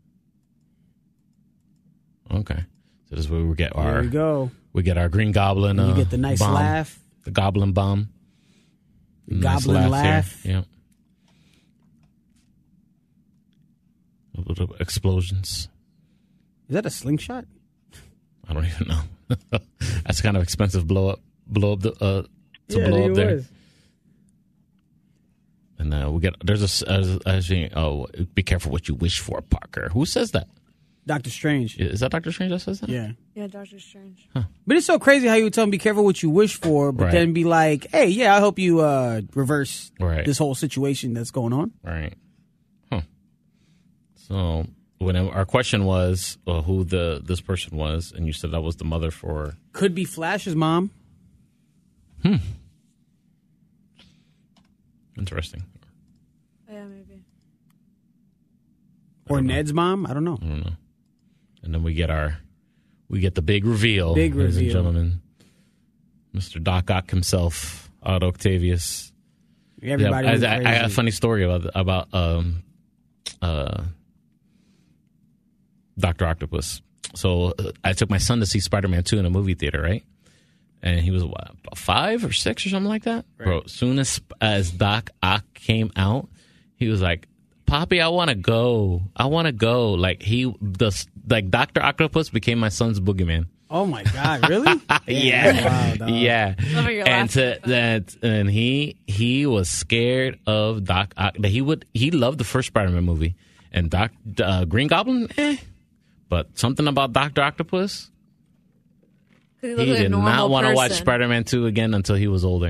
A: Okay. So this is where we get our.
B: There we go.
A: We get our Green Goblin. Uh,
B: you get the nice
A: bomb,
B: laugh.
A: The Goblin bomb.
B: The Goblin nice laugh. laugh.
A: Yeah. A little explosions.
B: Is that a slingshot?
A: I don't even know. That's kind of expensive. Blow up, blow up the uh, to
B: yeah,
A: blow up there.
B: Was.
A: And uh, we get there's a uh, actually. Oh, be careful what you wish for, Parker. Who says that?
B: Doctor Strange.
A: Is that Doctor Strange that says that?
B: Yeah.
C: Yeah, Doctor Strange.
A: Huh.
B: But it's so crazy how you would tell him be careful what you wish for, but
A: right.
B: then be like, hey, yeah, I hope you uh, reverse
A: right.
B: this whole situation that's going on.
A: Right. Huh. So when our question was well, who the this person was, and you said that was the mother for
B: could be Flash's mom.
A: Hmm. Interesting.
C: Yeah, maybe.
B: Or Ned's
A: know.
B: mom. I don't know.
A: I don't know. And then we get our we get the big reveal,
B: big
A: ladies
B: reveal.
A: and gentlemen. Mister Doc Ock himself, Otto Octavius.
B: Everybody.
A: Yeah, I, I, I got a funny story about about um uh. Doctor Octopus. So uh, I took my son to see Spider-Man two in a movie theater, right? And he was what, about five or six or something like that. Right. Bro, as soon as as Doc Ock came out, he was like, "Poppy, I want to go. I want to go." Like he, the like Doctor Octopus became my son's boogeyman.
B: Oh my God! Really?
A: yeah,
B: wow,
A: yeah. And to, that, and he he was scared of Doc Ock. That he would he loved the first Spider-Man movie, and Doc uh, Green Goblin, eh. But something about Doctor Octopus,
C: he,
A: he
C: like
A: did not want to watch
C: person.
A: Spider-Man two again until he was older.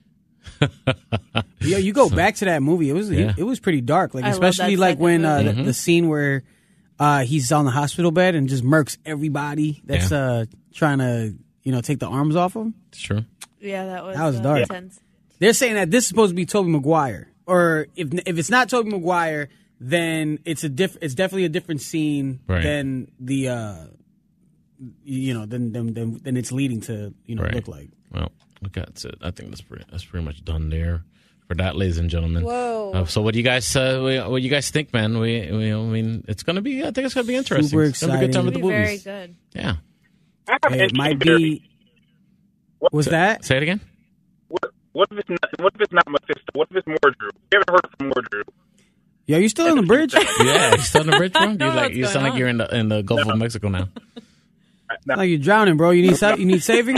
B: Yeah, you go so, back to that movie. It was yeah. it, it was pretty dark, like
C: I
B: especially like when uh,
A: mm-hmm.
B: the, the scene where uh, he's on the hospital bed and just murks everybody that's yeah. uh, trying to you know take the arms off him.
A: It's true.
C: Yeah, that was
B: that was
C: uh,
B: dark.
C: Intense.
B: They're saying that this is supposed to be Tobey Maguire, or if if it's not Tobey Maguire, then it's a diff- It's definitely a different scene
A: right.
B: than the uh, you know than than, than than it's leading to you know
A: right.
B: look like.
A: Well, look, that's it. I think that's pretty that's pretty much done there for that, ladies and gentlemen.
C: Whoa!
A: Uh, so what do you guys uh, what do you guys think, man? We, we I mean, it's gonna be. I think it's gonna be interesting.
B: Super
A: it's gonna be a good time with the movies.
C: Very good.
A: Yeah.
B: It might be.
D: What
B: was that?
A: Say it again.
D: What, what if it's not? What if it's not Mephisto? What if it's Mordru? You haven't heard from Mordru.
B: Yeah, you still on the bridge?
A: Yeah, you still on the bridge, bro. You like you sound
C: on?
A: like you're in the in the Gulf
D: no.
A: of Mexico now.
B: No. Like you're drowning, bro. You need sa- you need saving.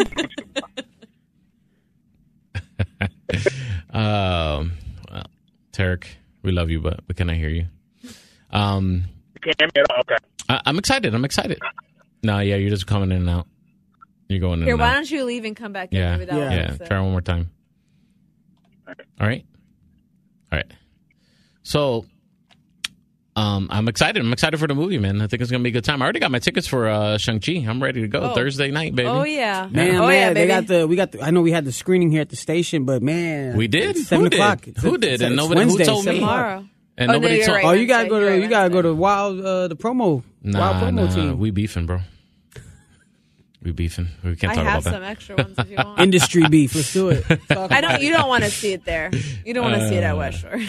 A: um, well, Tarek, we love you, but we cannot hear you. Um,
D: you can't hear me at all. Okay.
A: I, I'm excited. I'm excited. No, yeah, you're just coming in and out. You're going in
C: Here,
A: and
C: why
A: out.
C: don't you leave and come back in?
A: Yeah,
C: Maybe that
B: yeah.
A: yeah.
C: Works, so.
A: Try one more time. All right. All right. So, um, I'm excited. I'm excited for the movie, man. I think it's gonna be a good time. I already got my tickets for uh, Shang-Chi. I'm ready to go
C: Oh.
A: Thursday night, baby.
C: Oh yeah,
B: Man,
C: oh
B: man,
C: yeah,
B: they
C: baby.
B: got the we got. The, I know we had the screening here at the station, but man,
A: We did?
B: it's seven
A: Who did?
B: o'clock. It's-
A: Who
B: it's-
A: did?
B: it's-
A: And
B: it's
A: nobody- who
B: Wednesday,
A: told
B: seven
A: me?
B: o'clock.
C: Tomorrow.
A: And
C: Oh, no,
A: nobody
C: you're
A: told.
C: right.
B: Oh, you gotta
C: Wednesday.
B: go to
C: You're
B: you
C: right,
B: gotta go to
C: Wednesday.
B: Wild uh, the promo
A: Nah,
B: Wild promo
A: nah.
B: team.
A: We beefing, bro. We beefing. We can't
C: I
A: talk
C: have
A: about
C: some
A: that.
C: extra ones if you want.
B: Industry beef. Let's do it. Talk
C: I
B: about
C: don't.
B: it.
C: You don't want to see it there. You don't want to see it at
A: Uh,
C: West Shore.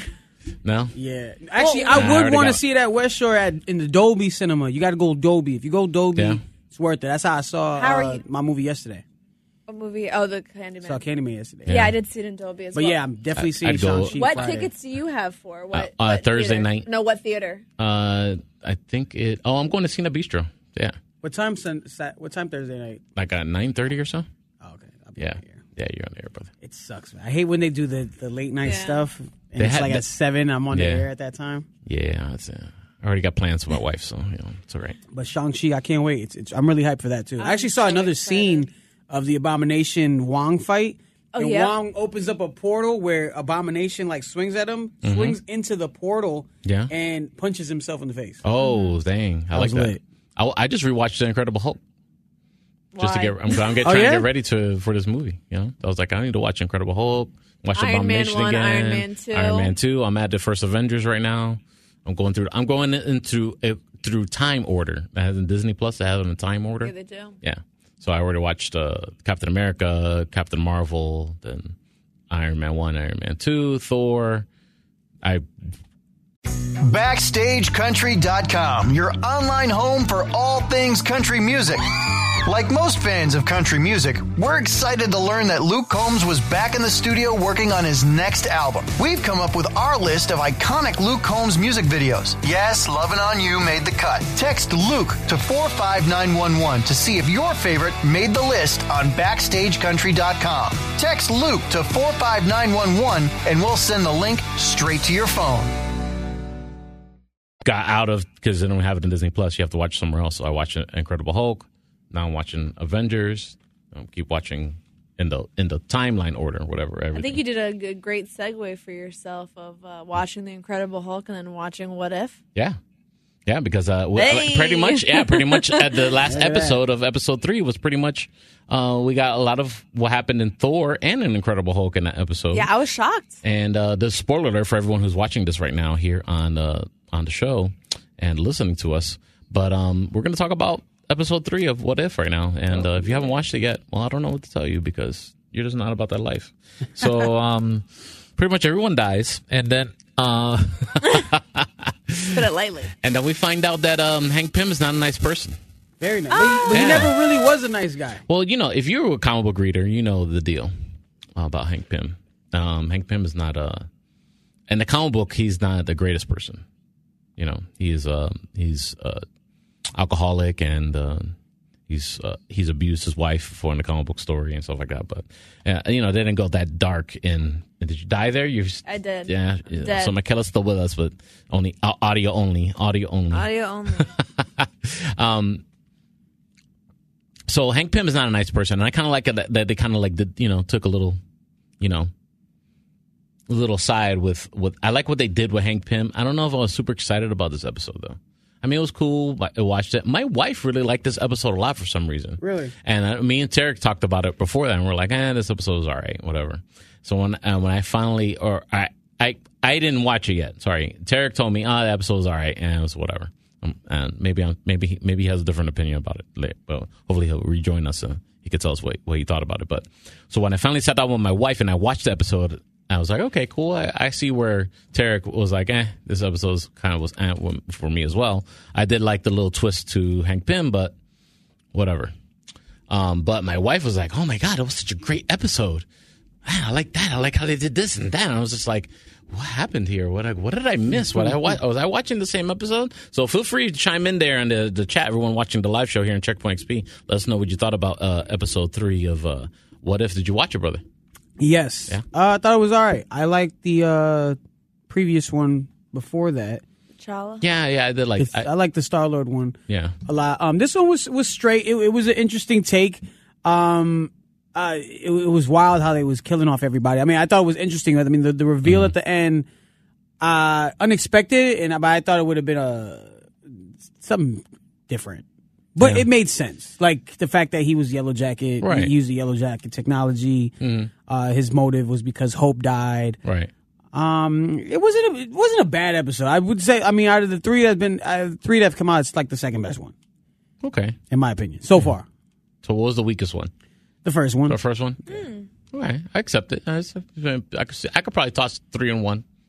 A: No?
B: Yeah. Actually,
C: Well,
B: I
A: Nah, I
B: would
A: already
B: want to
A: got it.
B: see it at West Shore at, in the Dolby Cinema. You got to go Dolby. If you go Dolby,
A: Yeah.
B: it's worth it. That's how I saw
C: How are
B: uh,
C: you-
B: my movie yesterday.
C: What movie? Oh, the Candyman.
B: Saw Candyman yesterday.
C: yeah. I did see it in Dolby as
B: But
C: well.
B: yeah, I'm definitely
A: I-
B: seeing
A: I'd go-
B: Shang-Chi
C: What
B: Friday.
C: tickets do you have for? What,
A: Uh, uh,
C: what
A: Thursday
C: theater?
A: night.
C: No, what theater?
A: Uh, I think it. Oh, I'm going to Cine Bistro. Yeah,
B: What time? Sun, Sat, what time Thursday night?
A: like at nine thirty or so.
B: Oh, okay. I'll be
A: Yeah,
B: right here.
A: yeah, you're on the air, brother.
B: It sucks, man. I hate when they do the, the late night
C: Yeah.
B: stuff. And
A: They
B: it's
A: had
B: like
A: that-
B: at seven. I'm on
A: Yeah.
B: the air at that time.
A: Yeah, it's, uh, I already got plans for my wife, so you know it's all right.
B: But Shang-Chi, I can't wait. It's, it's, I'm really hyped for that, too. I
C: I'm
B: actually saw
C: so
B: another
C: excited.
B: scene of the Abomination Wong fight.
C: Oh,
B: and
C: yeah?
B: Wong opens up a portal where Abomination like swings at him, swings into the portal,
A: Yeah.
B: and punches himself in the face.
A: Oh, dang, I like
B: was
A: that.
B: lit.
A: I, I just rewatched The Incredible Hulk just to
C: Why?
A: get. I'm, I'm get,
B: Oh,
A: trying
B: yeah?
A: to get ready to for this movie. You know, I was like, I need to watch Incredible Hulk, watch
C: Iron Man
A: Abomination
C: one,
A: again,
C: Iron Man two.
A: Iron Man two. I'm at the first Avengers right now. I'm going through. I'm going into uh, through time order. That has in Disney Plus. That has them in time order.
C: Yeah, they do.
A: Yeah. So I already watched uh, Captain America, Captain Marvel, then Iron Man one, Iron Man two, Thor. I
E: Backstage Country dot com, your online home for all things country music. Like most fans of country music, we're excited to learn that Luke Combs was back in the studio working on his next album. We've come up with our list of iconic Luke Combs music videos. Yes, Lovin' On You made the cut. Text Luke to four five nine one one to see if your favorite made the list on Backstage Country dot com. Text Luke to four five nine one one and we'll send the link straight to your phone.
A: got out of because they don't have it in Disney Plus. You have to watch somewhere else. So I watched Incredible Hulk. Now I'm watching Avengers. I keep watching in the in the timeline order, whatever. Everything.
C: I think you did a good, great segue for yourself of uh, watching The Incredible Hulk and then watching What If.
A: Yeah. Yeah, because uh, we-
C: Hey!
A: pretty much, yeah, pretty much at the last episode of episode three was pretty much, uh, we got a lot of what happened in Thor and in Incredible Hulk in that episode.
C: Yeah, I was shocked.
A: And uh, the spoiler alert for everyone who's watching this right now here on uh, on the show and listening to us. But um, we're going to talk about episode three of What If right now. And uh, if you haven't watched it yet, well, I don't know what to tell you because you're just not about that life. So um, pretty much everyone dies. And then... Uh,
C: Put it lightly.
A: And then we find out that um, Hank Pym is not a nice person.
B: Very nice. But, he, but he
A: Yeah.
B: never really was a nice guy.
A: Well, you know, if you're a comic book reader, you know the deal about Hank Pym. Um, Hank Pym is not a... In the comic book, he's not the greatest person. You know, he's uh, he's uh, alcoholic and uh, he's uh, he's abused his wife for in the comic book story and stuff like that. But, uh, you know, they didn't go that dark in... Did you die there? You
C: I did.
A: Yeah.
C: Dead.
A: So Michaela's still with us, but only uh, audio only. Audio only.
C: Audio only.
A: um, so Hank Pym is not a nice person, and I kind of like it that, that they kind of like did, you know, took a little, you know, a little side with with. I like what they did with Hank Pym. I don't know if I was super excited about this episode though. I mean, it was cool. I watched it. My wife really liked this episode a lot for some reason.
B: Really?
A: And uh, me and Tarek talked about it before that, and we're like, eh, this episode was all right, whatever. So when uh, when I finally, or I, I I didn't watch it yet. Sorry, Tarek told me, ah, oh, the episode was all right, and it was whatever. Um, and maybe I'm, maybe he, maybe he has a different opinion about it later. But hopefully he'll rejoin us and he could tell us what what he thought about it. But so when I finally sat down with my wife and I watched the episode, I was like, okay, cool. I, I see where Tarek was like, eh, this episode kind of was eh, for me as well. I did like the little twist to Hank Pym, but whatever. Um, but my wife was like, oh my God, it was such a great episode. Man, I like that. I like how they did this and that. And I was just like, what happened here? What I, what did I miss? What I wa- was I watching the same episode? So feel free to chime in there in the, the chat. Everyone watching the live show here in Checkpoint X P, let us know what you thought about uh, episode three of uh, What If. Did you watch it, brother?
B: Yes.
A: Yeah?
B: Uh, I thought it was all right. I liked the uh, previous one before that.
C: Chala.
A: Yeah, yeah, I did like.
B: I,
A: I,
B: like the Star-Lord one
A: yeah,
B: a lot. Um, this one was was straight. It, it was an interesting take. Um, uh, it, it was wild how they was killing off everybody. I mean, I thought it was interesting. I mean, the, the reveal
A: Mm-hmm.
B: at the end, uh, unexpected, and but I thought it would have been a something different. But
A: Yeah.
B: it made sense, like the fact that he was Yellow Jacket,
A: Right.
B: he used the Yellow Jacket technology. Uh, his motive was because Hope died.
A: right.
B: Um, it wasn't a, it wasn't a bad episode. I would say. I mean, out of the three that's been uh, three that have come out, it's like the second best one,
A: Okay.
B: in my opinion, so far.
A: So what was the weakest one?
B: The first one.
A: The first one? Okay, I accept it. I, I could, see- I could probably toss three and one.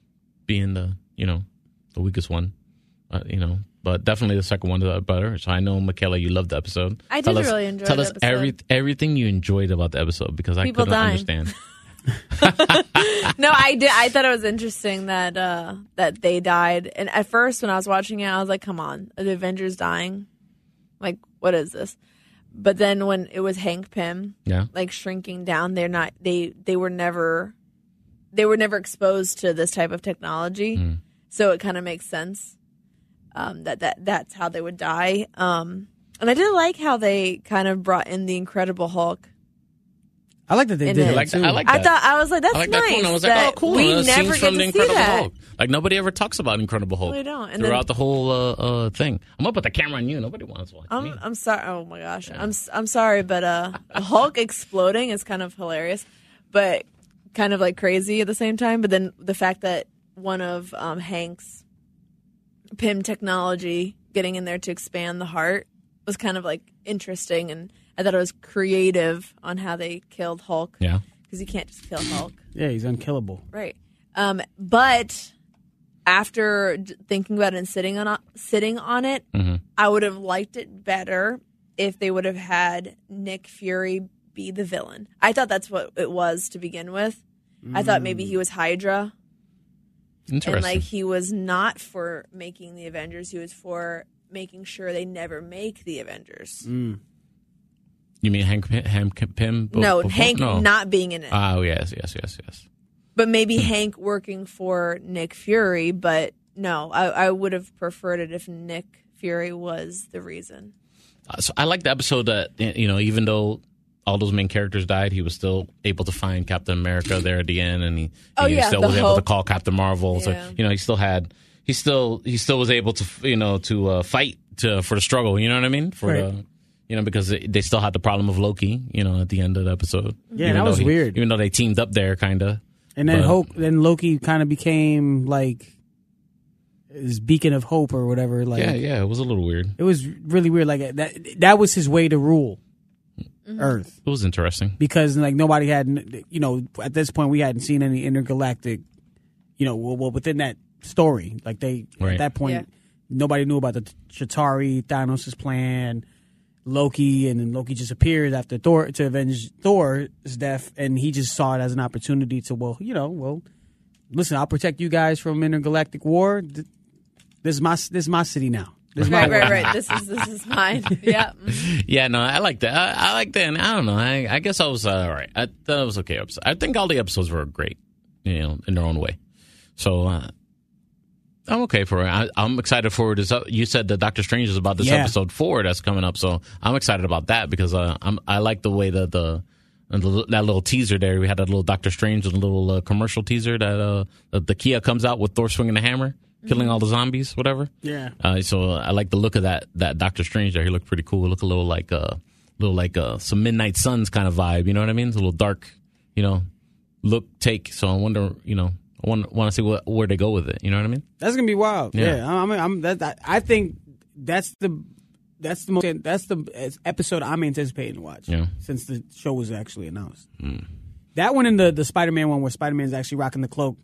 A: being the you know the weakest one. Uh, you know, but definitely the second one is better. So I know, Michaela, you loved the episode.
C: I
A: tell
C: did
A: us,
C: really enjoy
A: Tell
C: the
A: us
C: episode.
A: every everything you enjoyed about the episode because
C: People
A: I couldn't
C: dying.
A: understand.
C: No, I did. I thought it was interesting that uh, that they died. And at first, when I was watching it, I was like, "Come on, are the Avengers dying? Like, what is this?" But then when it was Hank Pym,
A: Yeah.
C: like shrinking down, they're not. They they were never they were never exposed to this type of technology,
A: Mm.
C: so it kind of makes sense um, that that that's how they would die. Um, and I did like how they kind of brought in the Incredible Hulk.
B: I like that they
C: In
B: did
C: it.
B: that
A: I like
B: too.
A: that. I like
C: I
A: that.
C: thought I was like, that's
A: I like
C: nice.
A: that cool. And I was like,
C: that
A: oh, cool.
C: We
A: Uh,
C: never
A: scenes
C: get
A: from
C: to
A: the
C: see
A: Incredible
C: that.
A: Hulk. Like nobody ever talks about Incredible Hulk.
C: They don't. And then-
A: throughout the whole uh, uh, thing. I'm gonna put the camera on you. Nobody wants to watch me.
C: I'm I'm sorry. Oh my gosh, I'm s- I'm sorry, but uh, the Hulk exploding is kind of hilarious, but kind of like crazy at the same time. But then the fact that one of um, Hank's Pym technology getting in there to expand the heart was kind of like interesting, and I thought it was creative on how they killed Hulk.
A: Yeah.
C: Because you can't just kill Hulk.
B: Yeah, he's unkillable.
C: Right. Um, but after d- thinking about it and sitting on sitting on it,
A: Mhm.
C: I would have liked it better if they would have had Nick Fury be the villain. I thought that's what it was to begin with. I thought maybe he was Hydra,
A: Interesting.
C: and like he was not for making the Avengers. He was for making sure they never make the Avengers.
B: Mm.
A: You mean Hank Pym? Hank Pym bo-
C: no,
A: before?
C: Hank
A: No.
C: not being in it.
A: Oh yes, yes, yes, yes.
C: But maybe Hank working for Nick Fury, but no, I, I would have preferred it if Nick Fury was the reason.
A: Uh, so I like the episode that you know, even though all those main characters died, he was still able to find Captain America there at the end, and he,
C: Oh,
A: and he
C: yeah,
A: still
C: the
A: was able to
C: hope.
A: call Captain Marvel.
C: Yeah.
A: So you know, he still had, he still, he still was able to, you know, to uh, fight to for the struggle. You know what I mean? For
B: Right.
A: the, you know, because they they still had the problem of Loki. You know, at the end of the episode.
B: Yeah,
A: Even
B: that
A: though
B: was
A: he-
B: weird.
A: Even though they teamed up there, kind of.
B: And then
A: But-
B: Hulk, then Loki kind of became like his beacon of hope or whatever. Like,
A: Yeah, yeah, it was a little weird.
B: it was really weird. Like that, that was his way to rule Earth
A: It was interesting.
B: because like nobody had, you know, at this point we hadn't seen any intergalactic, you know, well, well within that story. Like they
A: Right.
B: at that point,
C: Yeah.
B: nobody knew about the Chitauri, Thanos' plan. Loki, and then Loki just appears after Thor to avenge Thor's death, and he just saw it as an opportunity to, well, you know, well, listen, I'll protect you guys from intergalactic war. Th- This is my this is my city now. This is my
C: Right, right,
B: world.
C: right. This is this is mine. Yeah.
A: Yeah, no, I like that. I, I like that. And I don't know. I, I guess I was uh, all right. I thought it was okay. Episode. I think all the episodes were great, you know, in their own way. So uh, I'm okay for it. I, I'm excited for this. Uh, you said that Doctor Strange is about this
B: Yeah.
A: episode four that's coming up, so I'm excited about that because uh, I'm I like the way that the. And the, that little teaser there, we had that little Doctor Strange, a little uh, commercial teaser that uh, the, the Kia comes out with Thor swinging the hammer, killing all the zombies, whatever.
B: Yeah.
A: Uh, so I like the look of that that Doctor Strange there. He looked pretty cool. Look a little like uh, little like uh, some Midnight Suns kind of vibe. You know what I mean? It's a little dark, you know, look take. So I wonder, you know, I want want to see what, where they go with it. You know what I mean?
B: That's gonna be wild.
A: Yeah.
B: Yeah, I mean, I'm that. I- I think that's the that's the most that's the episode I'm anticipating to watch.
A: Yeah.
B: Since the show was actually announced. That one and the the Spider-Man one where Spider-Man's actually rocking the cloak,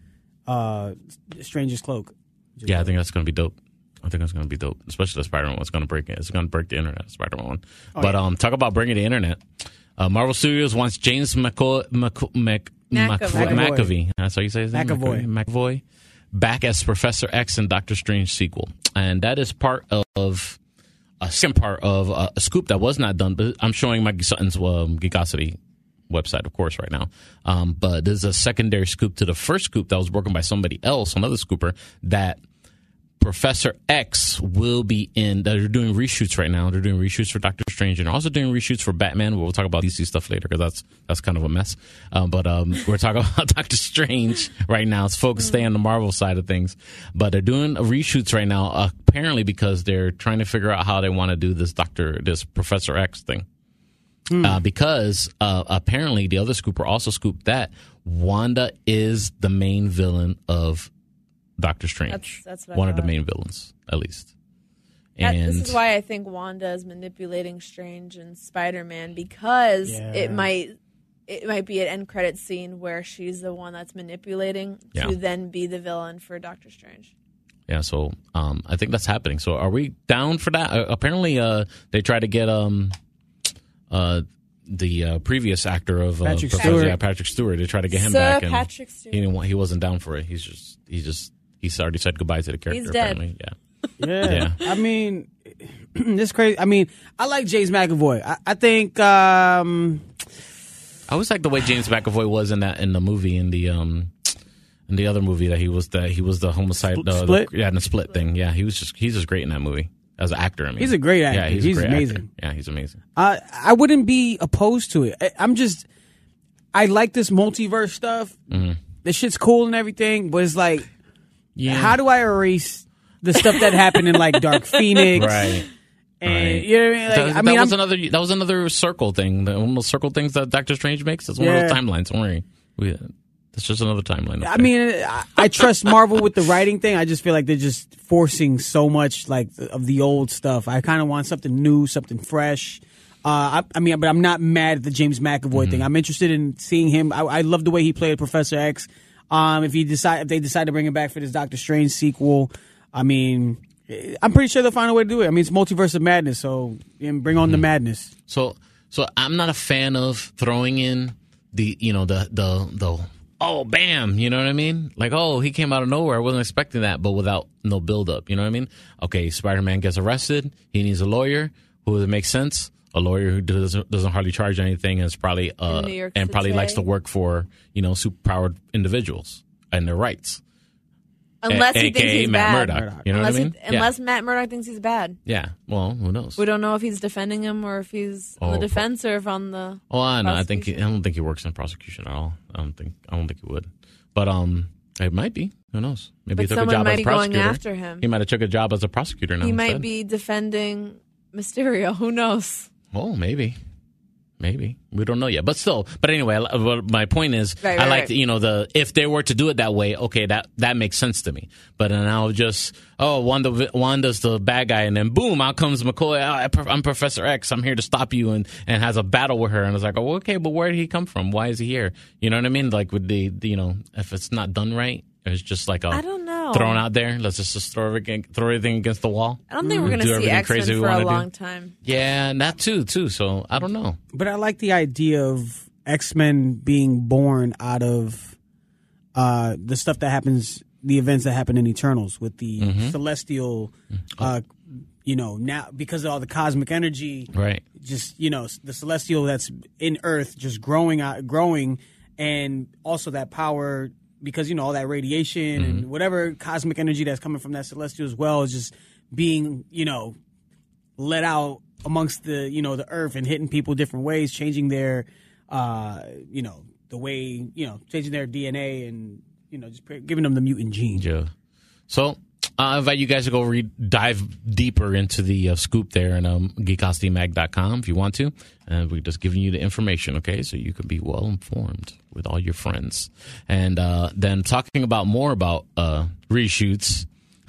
B: uh, Strange's cloak.
A: Yeah, I think that's gonna be dope. I think that's gonna be dope, especially the Spider-Man one. It's gonna break it. It's gonna break the internet. Spider-Man one. but um, talk about breaking the internet. Uh, Marvel Studios wants James McCoy, McC- Mc,
C: McAvoy.
A: McAvoy. McAvoy. That's how you say his name.
B: McAvoy.
A: McAvoy. Back as Professor X in Doctor Strange sequel, and that is part of a second part of uh, a scoop that was not done. But I'm showing Mikey Sutton's um, Geekosity website, of course, right now. Um, but there's a secondary scoop to the first scoop that was broken by somebody else, another scooper, that Professor X will be in. They're doing reshoots right now. They're doing reshoots for Doctor Strange, and they're also doing reshoots for Batman. We'll talk about D C stuff later because that's that's kind of a mess. Um, but um, we're talking about Doctor Strange right now. It's focused stay on the Marvel side of things, but they're doing reshoots right now. Uh, apparently, because they're trying to figure out how they want to do this Doctor, this Professor X thing. Uh, because uh, apparently the other scooper also scooped that Wanda is the main villain of Doctor Strange.
C: That's- that's what I
A: one of the
C: thought.
A: main villains, at least.
C: That-
A: And
C: this is why I think Wanda is manipulating Strange and Spider-Man because
B: Yeah.
C: it might it might be an end credit scene where she's the one that's manipulating
A: Yeah.
C: to then be the villain for Doctor Strange.
A: Yeah, so um, I think that's happening. So are we down for that? Uh, apparently, uh, they tried to get um, uh, the uh, previous actor of uh,
B: Patrick
A: Professor-
B: Stewart.
A: Yeah, Patrick Stewart. They tried to get him
C: Sir
A: back, and
C: Patrick Stewart.
A: he didn't want. He wasn't down for it. He's just. He just. He's already said goodbye to the character.
C: He's dead.
A: Apparently, yeah.
B: Yeah.
A: Yeah.
B: I mean, this crazy. I mean, I like James McAvoy. I, I think. Um,
A: I always like the way James McAvoy was in that in the movie in the um in the other movie that he was the he was the homicide
B: Spl-
A: uh,
B: Split?
A: The, yeah, in the Split thing. Yeah, he was just he's just great in that movie as an actor. I mean,
B: He's a great actor.
A: Yeah, he's,
B: He's
A: a great
B: amazing.
A: actor. Yeah, he's amazing.
B: I I wouldn't be opposed to it. I, I'm just. I like this multiverse stuff.
A: Mm-hmm.
B: This shit's cool and everything, but it's like,
A: Yeah,
B: how do I erase the stuff that happened in like Dark Phoenix?
A: right?
B: And
A: Right.
B: you know what I mean? Like,
A: that,
B: I
A: that
B: mean,
A: was
B: I'm-
A: another that was another circle thing. The, one of those circle things that Doctor Strange makes. That's one of
B: Yeah.
A: those timelines. Don't worry, we, that's just another timeline. up
B: I
A: there.
B: mean, I, I trust Marvel with the writing thing. I just feel like they're just forcing so much like of the old stuff. I kind of want something new, something fresh. Uh, I, I mean, but I'm not mad at the James McAvoy thing. I'm interested in seeing him. I, I love the way he played Professor X. Um, if he decide, if they decide to bring him back for this Doctor Strange sequel, I mean, I'm pretty sure they'll find a way to do it. I mean, it's Multiverse of Madness, so yeah, bring on the madness.
A: So, so I'm not a fan of throwing in the, you know, the, the, the, oh, bam, you know what I mean? Like, oh, he came out of nowhere. I wasn't expecting that, but without no build up, you know what I mean? Okay, Spider-Man gets arrested. He needs a lawyer who it makes sense. A lawyer who doesn't doesn't hardly charge anything and is probably uh
C: In New York
A: and probably
C: City.
A: likes to work for, you know, superpowered individuals and their rights.
C: Unless
A: A-
C: he thinks
A: A K A
C: he's
A: Matt
C: bad.
A: Murdock. You know
C: unless
A: what I mean?
C: he, unless Matt Murdock thinks he's bad.
A: yeah. yeah. Well, who knows?
C: We don't know if he's defending him or if he's on
A: Oh,
C: the defense or if on the.
A: Oh, I know. I think he, I
C: prosecution.
A: don't think he works in prosecution at all. I don't think I don't think he would. But um, it might be. Who knows? Maybe
C: But
A: he took a
C: someone
A: job
C: might
A: as a
C: be going
A: prosecutor.
C: after him.
A: He might have took a job as a prosecutor now.
C: He might
A: instead.
C: be defending Mysterio. Who knows?
A: Oh, maybe. Maybe we don't know yet, but still. But anyway, I- what my point is,
C: Right,
A: I
C: right,
A: like
C: right.
A: you know the if they were to do it that way, okay, that that makes sense to me. But now just oh, Wanda Wanda's the bad guy, and then boom, out comes McCoy. Oh, I pro- I'm Professor X. I'm here to stop you, and, and has a battle with her. And it's like, oh, okay, but where did he come from? Why is he here? You know what I mean? Like with the, the you know, if it's not done right, it's just like a
C: I don't know.
A: thrown out there. Let's just, just throw everything throw everything against the wall.
C: I don't think we're going
A: Do
C: to see
A: everything
C: X Men
A: crazy we
C: for a
A: wanna do.
C: long time.
A: Yeah, and that too, too. So I don't know.
B: But I like the idea of X-Men being born out of uh, the stuff that happens, the events that happen in Eternals with the
A: Mm-hmm.
B: celestial, uh, you know, now because of all the cosmic energy,
A: Right.
B: just, you know, the celestial that's in Earth just growing out, growing, and also that power because, you know, all that radiation
A: Mm-hmm.
B: and whatever cosmic energy that's coming from that celestial as well is just being, you know, let out amongst the, you know, the Earth and hitting people different ways, changing their, uh, you know, the way, you know, changing their D N A and, you know, just giving them the mutant gene.
A: Yeah. So I invite you guys to go read, dive deeper into the uh, scoop there in um, geekosity mag dot com if you want to. And we're just giving you the information, okay, so you can be well informed with all your friends. And uh, then talking about more about uh, reshoots.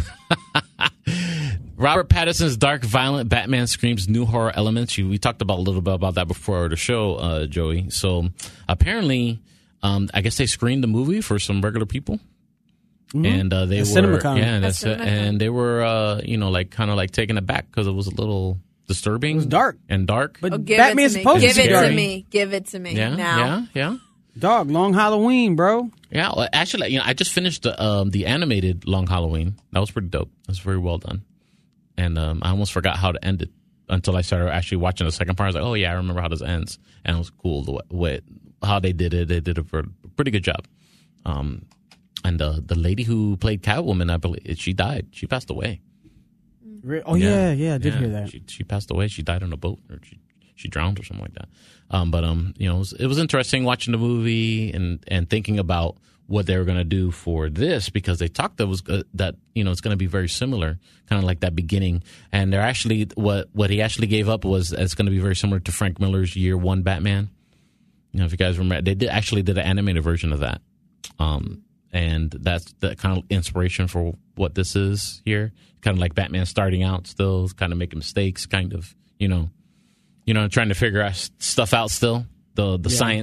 A: Robert Pattinson's dark, violent Batman screams new horror elements. You, we talked about a little bit about that before the show, uh, Joey. So apparently, um, I guess they screened the movie for some regular people. And uh, they
B: At
A: were,
B: CinemaCon.
A: yeah,
C: At
A: that's it.
C: CinemaCon.
A: And they were, uh, you know, like kind of like taken aback because it was a little disturbing. It
B: was dark.
A: and dark.
B: But
C: Oh, give
B: Batman's
C: it to me.
B: supposed
C: Give
B: to
C: it
B: be
C: to
B: dark.
C: me. Give it to me
A: yeah,
C: now.
A: yeah, yeah.
B: Dog, Long Halloween, bro.
A: Yeah, well, actually, you know, I just finished the um, the animated Long Halloween. That was pretty dope. That was very well done. And um, I almost forgot how to end it until I started actually watching the second part. I was like, oh yeah, I remember how this ends, and it was cool the way, way how they did it. They did it for a pretty good job. Um, and uh, the lady who played Catwoman, I believe, she died. She passed away.
B: Re- Oh yeah, yeah, I did
A: Yeah,
B: hear that.
A: She, she passed away. She died on a boat, or she she drowned, or something like that. Um, but um, you know, it was, it was interesting watching the movie and and thinking about what they were going to do for this, because they talked that was uh, that you know it's going to be very similar, kind of like that beginning. And they're actually what what he actually gave up was it's going to be very similar to Frank Miller's Year One Batman. You know, if you guys remember, they did actually did an animated version of that. Um, and that's the kind of inspiration for what this is here. Kind of like Batman starting out still, kind of making mistakes, kind of, you know, you know, trying to figure out stuff out still, the the
B: Yeah.
A: science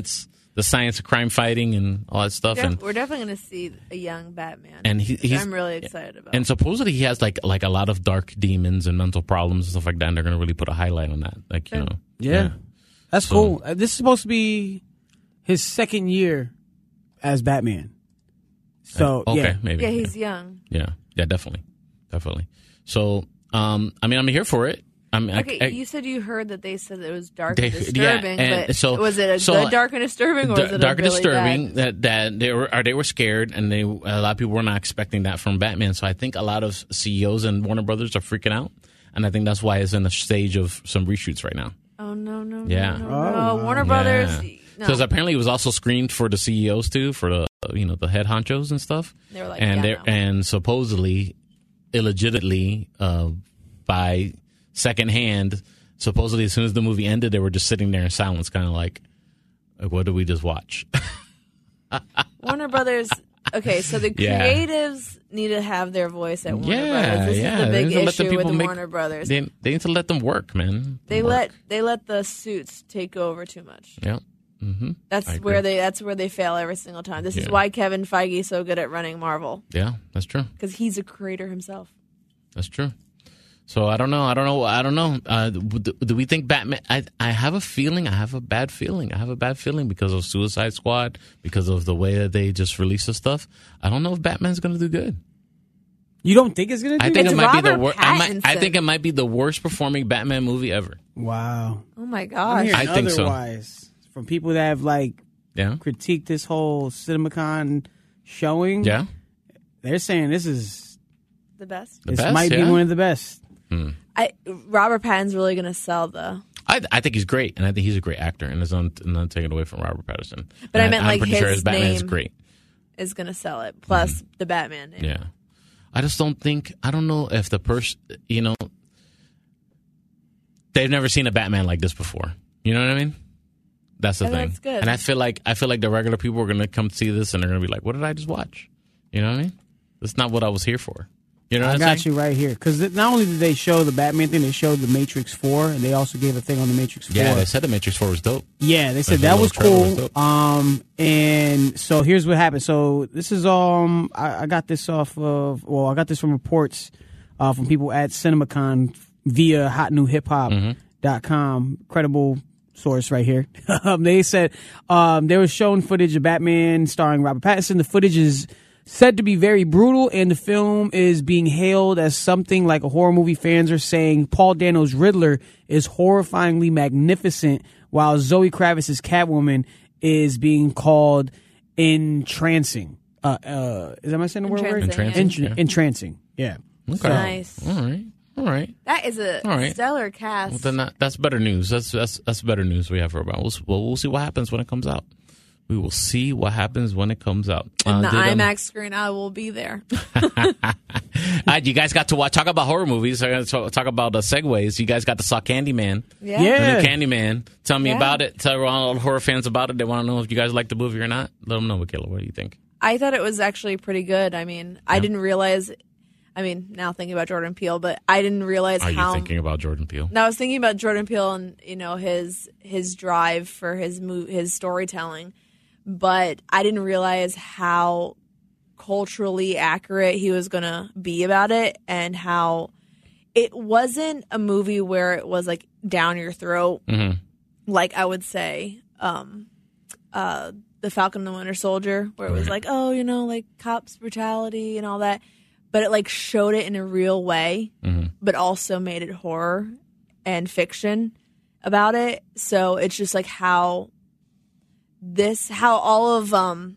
A: the science of crime fighting and all that stuff.
C: Def-
A: and
C: we're definitely going to see a young Batman.
A: and he,
C: which
A: he's
C: I'm really excited about.
A: And supposedly he has like like a lot of dark demons and mental problems and stuff like that. And they're going to really put a highlight on that. Like you
C: Yeah.
A: know,
B: Yeah. That's
A: So-
B: cool. Uh, This is supposed to be his second year as Batman. So,
A: okay,
B: yeah.
A: maybe.
C: yeah, he's young.
A: yeah, yeah, definitely, definitely. So, um, I mean, I'm here for it. I mean,
C: Okay,
A: I, I,
C: you said you heard that they said it was dark
A: They-
C: and
A: yeah,
C: disturbing,
A: and
C: but
A: so-
C: was it a
A: so-
C: good dark and disturbing, or was
A: D-
C: it
A: dark
C: a
A: and
C: really
A: disturbing
C: bad?
A: that that they were or they were scared and they a lot of people were not expecting that from Batman. So I think a lot of C E Os and Warner Brothers are freaking out, and I think that's why it's in a stage of some reshoots right now.
C: Oh no, no,
A: Yeah.
C: no, no,
B: Oh,
C: no.
B: wow.
C: Warner Brothers. No.
A: Because apparently it was also screened for the C E Os too, for the you know the head honchos and stuff.
C: They were like,
A: and
C: yeah,
A: they're
C: no.
A: and supposedly, illegitimately, uh, by secondhand, supposedly as soon as the movie ended, they were just sitting there in silence, kind of like, like, what did we just watch?
C: Warner Brothers. Okay, so the
A: Yeah.
C: creatives need to have their voice at Warner
A: Yeah,
C: Brothers. This
A: yeah.
C: is the
A: They
C: big
A: need to let the
C: issue with
A: people make-
C: Warner Brothers.
A: They, they need to let them work, man.
C: They
A: Work.
C: let they let the suits take over too much.
A: Yeah. Mm-hmm.
C: That's
A: I agree.
C: where they that's where they fail every single time. This is
A: Yeah.
C: why Kevin Feige is so good at running Marvel,
A: Yeah, that's true.
C: because he's a creator himself.
A: That's true. So I don't know. I don't know. I don't know. Uh, do, do we think Batman? I I have a feeling. I have a bad feeling. I have a bad feeling because of Suicide Squad, because of the way that they just released the stuff. I don't know if Batman's going to do good.
B: You don't think it's going to do
A: I think
C: It's
A: it might be the
C: Robert
A: worst. I, might- I
C: Pattinson.
A: think it might be the worst performing Batman movie ever.
B: Wow.
C: Oh my
B: I'm
C: gosh!
B: hearing
A: I think so.
B: otherwise from people that have like
A: Yeah.
B: critiqued this whole CinemaCon showing.
A: Yeah.
B: They're saying this is
C: The best.
A: The
B: this
A: best,
B: might
A: yeah.
B: be one of the best.
C: I Robert Pattinson's really gonna sell the.
A: I, I think he's great, and I think he's a great actor, and it's not, not taken away from Robert Pattinson.
C: But I
A: And
C: meant,
A: I'm
C: like,
A: pretty sure
C: his
A: his Batman's
C: name.
A: great.
C: Is gonna sell it. Plus the Batman name.
A: Yeah. I just don't think, I don't know if the person, you know, they've never seen a Batman like this before. You know what I mean? That's the
C: And
A: thing.
C: that's good.
A: And I feel like, I feel like the regular people are going to come see this and they're going to be like, what did I just watch? You know what I mean? That's not what I was here for. You know what
B: I
A: I'm
B: got
A: saying?
B: you right here because not only did they show the Batman thing, they showed the Matrix Four, and they also gave a thing on the Matrix Four.
A: Yeah, they said the Matrix four was dope.
B: Yeah, they said
A: That
B: that
A: little
B: was
A: trailer was
B: cool.
A: dope.
B: Um, and so here's what happened. So this is um, I, I got this off of, well, I got this from reports uh, from people at CinemaCon via hot new hip hop dot com, credible source right here. um, they said um, they were showing footage of Batman starring Robert Pattinson. The footage is said to be very brutal, and the film is being hailed as something like a horror movie. Fans are saying Paul Dano's Riddler is horrifyingly magnificent, while Zoe Kravitz's Catwoman is being called entrancing. Uh, uh, is that my saying the word? right?
C: Entrancing,
A: Entrancing,
B: Entra-
A: yeah.
B: Entrancing. Yeah.
A: Okay.
C: Nice.
A: All right. All right.
C: That is a
A: All right.
C: stellar cast.
A: Well, then that, that's better news. That's that's that's better news we have for about. We'll, we'll we'll see what happens when it comes out. We will see what happens when it comes out.
C: and the
A: Uh, did, um,
C: IMAX screen, I will be there.
A: All right, you guys got to watch. Talk about horror movies. I got to talk, talk about the segues. You guys got to saw Candyman.
C: Yeah.
B: Yeah.
A: The new Candyman. Tell me
C: Yeah.
A: about it. Tell all the horror fans about it. They want to know if you guys like the movie or not. Let them know, Michaela. What do you think?
C: I thought it was actually pretty good. I mean, I didn't realize. I mean, now thinking about Jordan Peele, but I didn't realize
A: Are
C: how.
A: you thinking about Jordan Peele?
C: No, I was thinking about Jordan Peele and you know his his drive for his mo- his storytelling, but I didn't realize how culturally accurate he was gonna be about it, and how it wasn't a movie where it was like down your throat,
A: Mhm.
C: like I would say, um, uh, the Falcon and the Winter Soldier, where it was
A: Right.
C: like, oh, you know, like cops brutality and all that, but it like showed it in a real way,
A: Mhm.
C: but also made it horror and fiction about it. So it's just like how this, how all of um,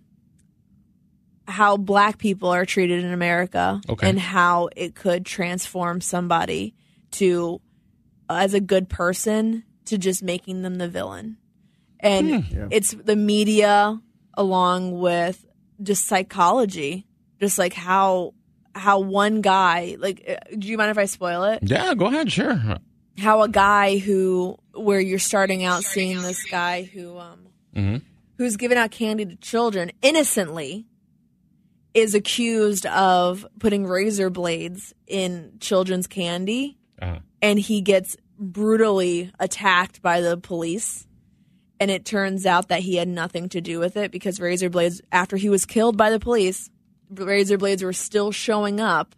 C: how black people are treated in America,
A: Okay.
C: and how it could transform somebody to as a good person to just making them the villain. And it's the media along with just psychology, just like how how one guy, like, uh, do you mind if I spoil it?
A: Yeah, go ahead. Sure.
C: How a guy who, where you're starting out seeing this guy who, um,
A: Mhm.
C: who's giving out candy to children innocently, is accused of putting razor blades in children's candy,
A: Uh-huh.
C: and he gets brutally attacked by the police. and it turns out that he had nothing to do with it because razor blades, after he was killed by the police, razor blades were still showing up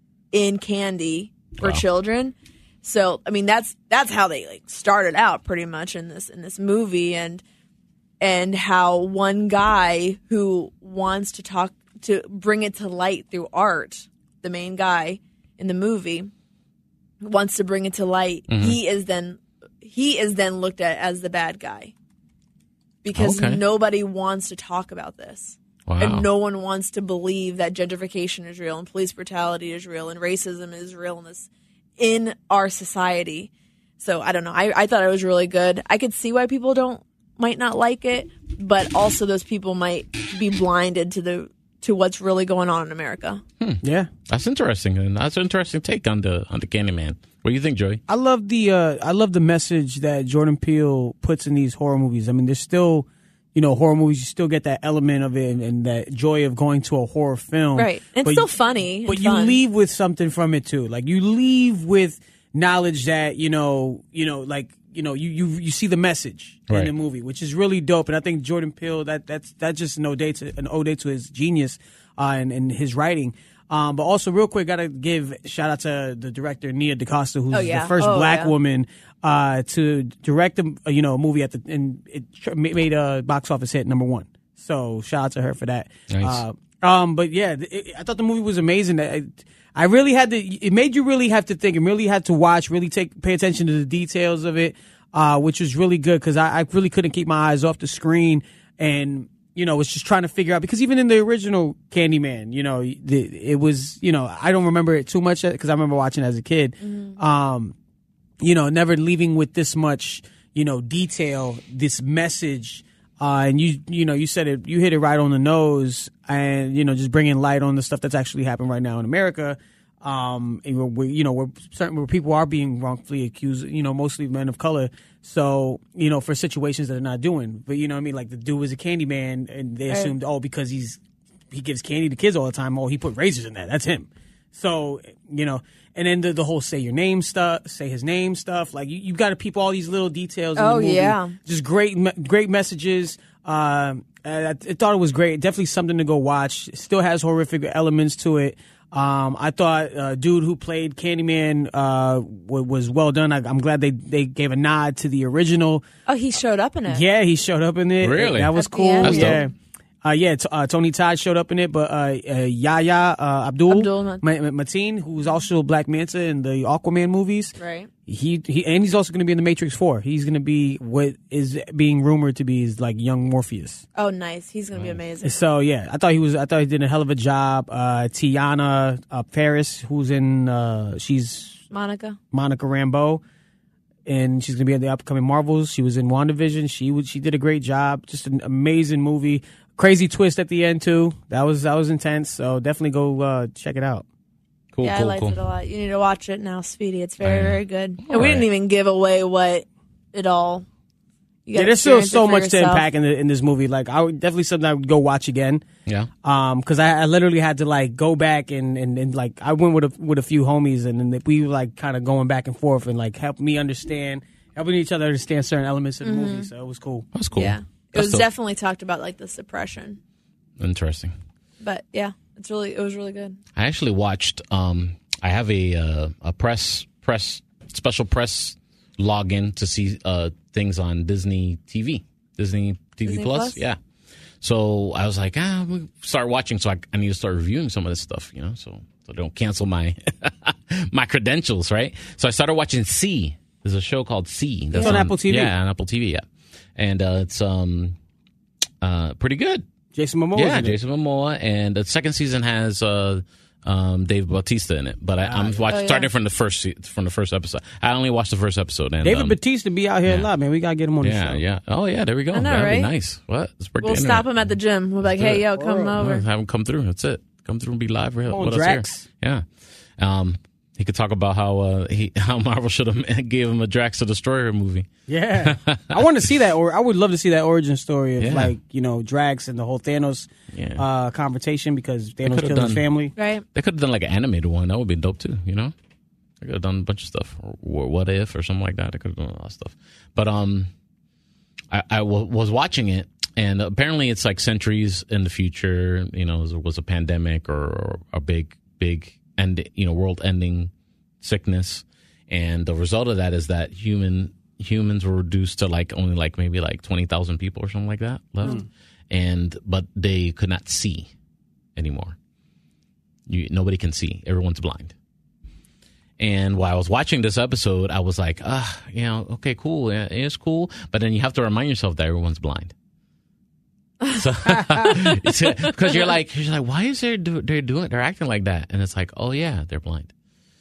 C: in candy for
A: Wow.
C: children. So, I mean, that's that's how they like started out pretty much in this in this movie, and and how one guy who wants to talk to bring it to light through art, the main guy in the movie wants to bring it to light.
A: Mm-hmm.
C: He is then he is then looked at as the bad guy because
A: Okay.
C: nobody wants to talk about this.
A: Wow.
C: And no one wants to believe that gentrification is real and police brutality is real and racism is real in this in our society. So I don't know. I, I thought it was really good. I could see why people don't might not like it, but also those people might be blinded to the to what's really going on in America.
B: Yeah.
A: That's interesting, and that's an interesting take on the on the Candyman. What do you think, Joey?
B: I love the uh, I love the message that Jordan Peele puts in these horror movies. I mean, there's still, you know, horror movies. You still get that element of it and, and that joy of going to a horror film,
C: Right. It's
B: But
C: still
B: you-
C: funny.
B: But
C: and
B: you
C: fun.
B: leave with something from it too. Like you leave with knowledge that you know, you know, like you know, you you you see the message
A: Right.
B: in the movie, which is really dope. And I think Jordan Peele that that's that's just an ode to an ode to his genius uh, and, and his writing. Um, but also, real quick, gotta give shout out to the director Nia DaCosta, who's
C: Oh, yeah.
B: the first
C: Oh,
B: black
C: yeah.
B: woman uh, to direct a uh, you know a movie at the and it tr- made a box office hit number one. So shout out to her for that.
A: Nice.
B: Uh, um, but yeah, it, I thought the movie was amazing. I, I really had to. It made you really have to think and really had to watch, really take pay attention to the details of it, uh, which was really good because I, I really couldn't keep my eyes off the screen and. You know, was just trying to figure out because even in the original Candyman, you know, the, it was, you know, I don't remember it too much because I remember watching it as a kid.
C: Mm-hmm.
B: Um, you know, never leaving with this much, you know, detail, this message. Uh, and you, you know, you said it, you hit it right on the nose and, you know, just bringing light on the stuff that's actually happening right now in America. Um, and we're, we, you know, we're certain where people are being wrongfully accused, you know, mostly men of color. So, you know, for situations that they're not doing, but you know what I mean? Like the dude was a candy man and they
C: Right.
B: assumed, oh, because he's, he gives candy to kids all the time. Oh, he put razors in that. That's him. So, you know, and then the, the whole say your name stuff, say his name stuff. Like you, you got to peep all these little details. In
C: Oh,
B: the movie.
C: yeah.
B: Just great, me- great messages. Um, I, I thought it was great. Definitely something to go watch. It still has horrific elements to it. Um, I thought uh, dude who played Candyman uh, w- was well done. I, I'm glad they, they gave a nod to the original.
C: Oh, he showed up in it.
B: Yeah, he showed up in it.
A: Really?
B: That was
C: At the
B: cool.
C: end?
A: That's
B: yeah.
A: dope.
B: Uh, yeah, t- uh, Tony Todd showed up in it, but uh, uh, Yahya uh, Abdul,
C: Abdul Mat-
B: Ma- Ma- Mateen, who's also Black Manta in the Aquaman movies,
C: Right.
B: he he and he's also going to be in the Matrix Four. He's going to be what is being rumored to be his like young Morpheus.
C: Oh, nice. He's going to be amazing.
B: So yeah, I thought he was. I thought he did a hell of a job. Uh, Tiana uh, Paris, who's in, uh, she's
C: Monica.
B: Monica Rambeau, and she's gonna be in the upcoming Marvels. She was in WandaVision. She would. She did a great job. Just an amazing movie. Crazy twist at the end too. That was that was intense. So definitely go uh, check it out.
A: Cool,
C: yeah,
A: cool,
C: I liked
A: cool.
C: it a lot. You need to watch it now, Speedy. It's very,
A: I am.
C: very good. And
A: All
C: we didn't
A: right.
C: even give away what it all. You
B: Yeah,
C: gotta
B: there's still
C: experience it
B: so
C: for
B: much to
C: yourself.
B: unpack in, the, in this movie. Like I would definitely something I would go watch again.
A: Yeah.
B: Um, because I, I literally had to like go back and, and, and like I went with a with a few homies and then we were like kind of going back and forth and like help me understand, helping each other understand certain elements of the movie. So it was cool.
A: That's cool.
C: Yeah, it
A: That's
C: was
A: dope.
C: definitely talked about like the suppression,
A: Interesting.
C: but yeah, it's really it was really good.
A: I actually watched. Um, I have a uh, a press press special press login to see uh, things on Disney T V, Disney T V
C: Disney
A: Plus.
C: Plus?
A: Yeah. So I was like, ah, we start watching. So I, I need to start reviewing some of this stuff, you know, so so they don't cancel my my credentials, right? So I started watching C. There's a show called C. That's
B: on Apple T V.
A: Yeah, on Apple T V. Yeah, and uh, it's um uh pretty good.
B: Jason Momoa.
A: Yeah, Jason Momoa, and the second season has uh, um, Dave Bautista in it. But I, I'm watching
C: Oh, yeah.
A: starting from the first se- from the first episode. I only watched the first episode. And,
B: David
A: um,
B: Batista be out here
A: yeah.
B: a lot, man. We gotta get him on the
A: yeah,
B: show.
A: yeah. Oh, yeah. There we go.
C: I know,
A: That'd be
C: right?
A: nice. What? Let's break
C: We'll
A: the
C: stop
A: internet.
C: him at the gym. We'll be like,
A: Do
C: hey,
A: it.
C: yo, come
B: Or-
C: over.
A: Have him come through. That's it. Come through and be live. With
B: on,
A: with us
B: Drax.
A: here. Yeah. Um, he could talk about how uh, he how Marvel should have gave him a Drax the Destroyer movie.
B: Yeah, I want to see that, or I would love to see that origin story of
A: Yeah.
B: like you know Drax and the whole Thanos
A: Yeah.
B: uh, confrontation because Thanos
A: could've
B: killed his
A: done-
B: family.
C: Right.
A: They could have done like an animated one. That would be dope too. You know, they could have done a bunch of stuff, or, or What If, or something like that. They could have done a lot of stuff. But um, I, I w- was watching it, and apparently it's like centuries in the future. You know, it was a pandemic or, or a big, big end, you know, world-ending sickness, and the result of that is that human humans were reduced to like only like maybe like twenty thousand people or something like that left, mm. and but they could not see anymore. You, nobody can see. Everyone's blind. And while I was watching this episode, I was like, ah, you know, okay, cool. Yeah, it's cool. But then you have to remind yourself that everyone's blind. So, because you're like, you're like, why is they do, they're doing, they're acting like that? And it's like, oh yeah, they're blind.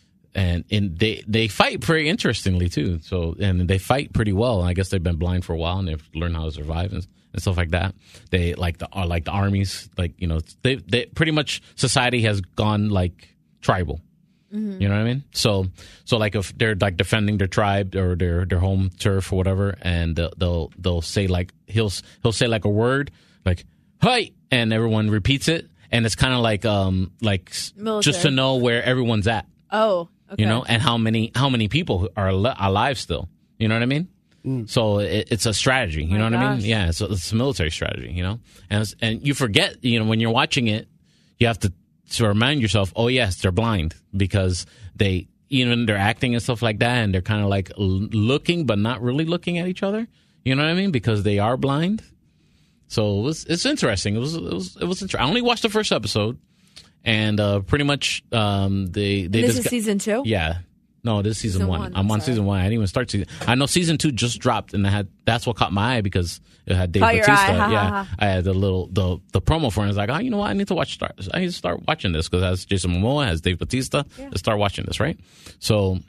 A: And and they, they fight pretty interestingly too. So, and they fight pretty well. I guess they've been blind for a while and they've learned how to survive and, and stuff like that. They like the, are like the armies, like, you know, they, they pretty much society has gone like tribal. Mm-hmm. You know what I mean? So, so like if they're like defending their tribe or their, their home turf or whatever, and they'll, they'll they'll say like he'll he'll say like a word like "hey," and everyone repeats it, and it's kind of like um like Military. Just to know where everyone's at.
C: Oh, okay.
A: You know, and how many how many people are al- alive still. You know what I mean? Mm. So it, it's a strategy. You know
C: My
A: what
C: gosh.
A: I mean? Yeah, it's a, it's a military strategy. You know, and it's, and you forget. You know, when you're watching it, you have to. To remind yourself, oh yes, they're blind because they, even they're acting and stuff like that, and they're kind of like l- looking but not really looking at each other. You know what I mean? Because they are blind. So it was, it's interesting. It was, it was, it was. Inter- I only watched the first episode, and uh, pretty much um, they they.
C: This
A: just
C: is
A: got,
C: season two.
A: Yeah. No, this is season,
C: season
A: one.
C: one.
A: I'm on
C: Sorry.
A: season one. I didn't even start season. I know season two just dropped, and I had that's what caught my eye because it had Dave
C: Caught your
A: Bautista.
C: eye, ha,
A: yeah,
C: ha, ha.
A: I had the little the the promo for it. I was like, oh, you know what? I need to watch. Start. I need to start watching this because it has Jason Momoa, has Dave Bautista.
C: Yeah.
A: Let's start watching this, right? So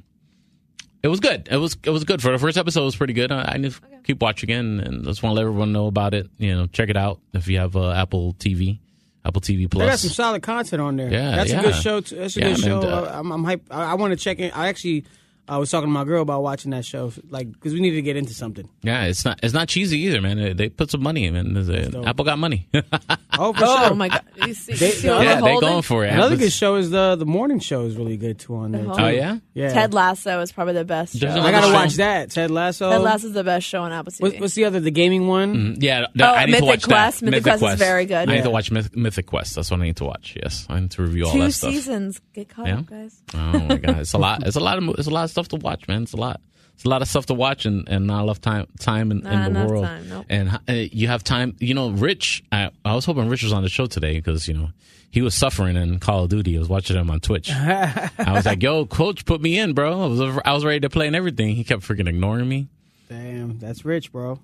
A: it was good. It was it was good for the first episode. It was pretty good. I, I need to
C: Okay.
A: keep watching it, and, and just want to let everyone know about it. You know, check it out if you have uh, Apple T V. Apple T V Plus.
B: They got some solid content on there.
A: Yeah,
B: that's
A: yeah.
B: a good show. Too. That's a
A: Yeah,
B: good
A: man,
B: show.
A: uh,
B: I'm, I'm hype. I, I want to check in. I actually, I was talking to my girl about watching that show, like because we need to get into something.
A: Yeah, it's not it's not cheesy either, man. They, they put some money in, man. There's a-
B: dope.
A: Apple got money.
B: Oh, for
C: Oh
B: sure.
C: my god! You see,
B: They-
C: you see all
B: yeah,
C: the
A: yeah, they
C: holding?
A: going for it.
B: Another
A: Apple's-
B: good show is the the morning show is really good too on there.
C: The
B: Too.
A: Oh yeah.
B: Yeah.
C: Ted Lasso is probably the best show.
A: There's
B: I
A: another
B: gotta
A: show.
B: watch that. Ted Lasso.
C: Ted Lasso is the best show on Apple T V.
B: What, what's the other? The gaming one.
A: Mm, Yeah, th-
C: Oh,
A: I need
C: Mythic
A: to watch
C: Quest.
A: that.
C: Mythic Quest is very good.
A: I need
B: Yeah.
A: to watch Myth- Mythic Quest. That's what I need to watch. Yes, I need to review all
C: Two
A: that stuff.
C: seasons. Get caught
A: Yeah?
C: up, guys.
A: Oh my god, it's a lot. It's a lot of. mo- It's a lot of stuff to watch, man. It's a lot. It's a lot of stuff to watch, and, and not enough time time in,
C: Not
A: in the
C: enough
A: world.
C: time, nope.
A: And uh, you have time. You know, Rich. I, I was hoping Rich was on the show today because you know he was suffering in Call of Duty. I was watching him on Twitch. I was like, "Yo, coach, put me in, bro." I was I was ready to play and everything. He kept freaking ignoring me.
B: Damn, that's rich, bro.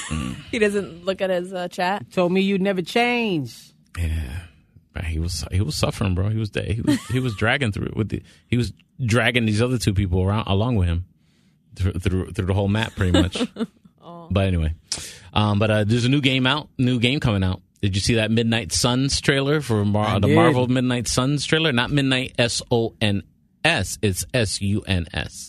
C: He doesn't look at his uh, chat.
B: Told me you'd never change.
A: Yeah, but he was he was suffering, bro. He was he was he was dragging through it with the, he was dragging these other two people around along with him through through, through the whole map, pretty much.
C: Oh.
A: But anyway, um, but uh, there's a new game out, new game coming out. Did you see that Midnight Suns trailer for Mar-
B: I
A: the
B: did.
A: Marvel Midnight Suns trailer? Not Midnight S O N S, it's S U N S.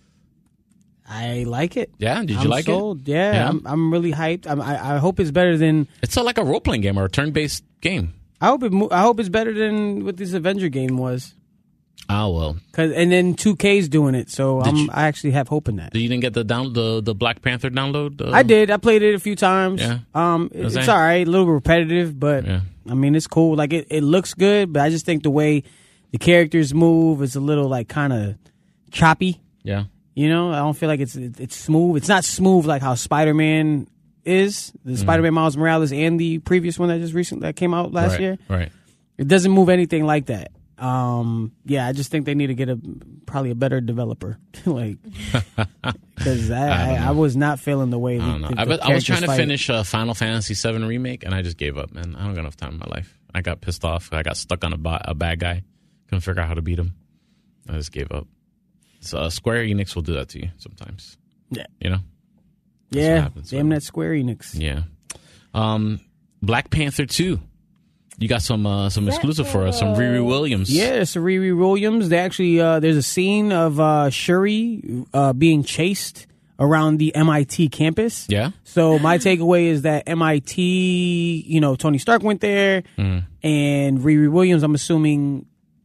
B: I like it.
A: Yeah, did you
B: I'm
A: like
B: sold.
A: it?
B: Yeah,
A: Yeah.
B: I'm, I'm really hyped. I'm, I, I hope it's better than.
A: It's a, like a role playing game or a turn based game.
B: I hope it. mo- I hope it's better than what this Avenger game was.
A: Oh well,
B: Cause and then two K's doing it, so
A: Did
B: I'm,
A: you-
B: I actually have hope in that.
A: you didn't get the down the the Black Panther download? Uh,
B: I did. I played it a few times.
A: Yeah.
B: Um, it-
A: Was
B: it's
A: that-
B: all right. A little repetitive, but
A: Yeah.
B: I mean, it's cool. Like it, it looks good, but I just think the way the characters move is a little like kind of choppy.
A: Yeah.
B: You know, I don't feel like it's it's smooth. It's not smooth like how Spider Man is, the
A: Mm-hmm.
B: Spider Man Miles Morales, and the previous one that just recently that came out last
A: right,
B: year.
A: Right.
B: It doesn't move anything like that. Um, yeah, I just think they need to get a probably a better developer, like because I, I, I, I was not feeling the way.
A: I don't know.
B: The,
A: I,
B: the
A: bet, I was
B: characters
A: trying to
B: fight.
A: finish uh, Final Fantasy seven Remake, and I just gave up, man. I don't got enough time in my life. I got pissed off. I got stuck on a, ba- a bad guy. Couldn't figure out how to beat him. I just gave up. So uh, Square Enix will do that to you sometimes.
B: Yeah,
A: You know? what
B: yeah.
A: happens,
B: Damn
A: man.
B: that Square Enix.
A: Yeah. Um, Black Panther two. You got some uh, some exclusive for us. Some Riri Williams.
B: Yeah, it's Riri Williams. They actually uh, there's a scene of uh, Shuri uh, being chased around the M I T campus.
A: Yeah?
B: So my takeaway is that M I T, you know, Tony Stark went there,
A: Mm.
B: and Riri Williams, I'm assuming,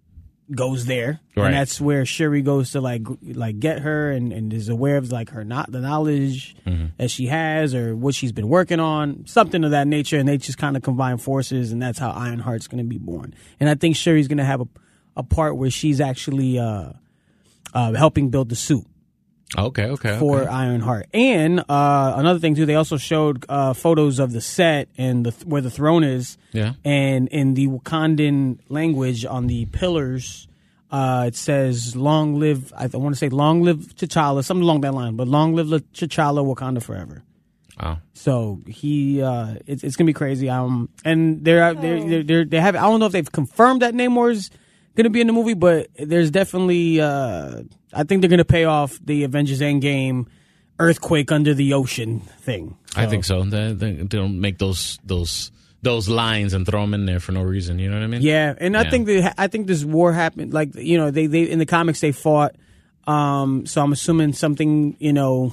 B: goes there,
A: Right.
B: and that's where Shuri goes to like g- like get her, and, and is aware of like her not the knowledge
A: Mm-hmm.
B: that she has or what she's been working on, something of that nature, and they just kind of combine forces, and that's how Ironheart's going to be born. And I think Shuri's going to have a a part where she's actually uh, uh, helping build the suit
A: Okay, okay.
B: for
A: okay.
B: Ironheart. And uh, another thing too, they also showed uh, photos of the set and the where the throne is.
A: Yeah.
B: And in the Wakandan language on the pillars, uh, it says "Long live." I want to say "Long live T'Challa," something along that line. But "Long live T'Challa, Wakanda forever."
A: Wow.
B: So he, uh, it's it's gonna be crazy. Um, and they're they're, they're, they're they have. I don't know if they've confirmed that Namor's gonna be in the movie, but there's definitely. Uh, I think they're gonna pay off the Avengers Endgame earthquake under the ocean thing.
A: I think so. They, they, they don't make those those those lines and throw them in there for no reason. You know what I mean?
B: Yeah, and I
A: Yeah.
B: think that I think this war happened. Like you know, they they in the comics they fought. Um, so I'm assuming something. You know,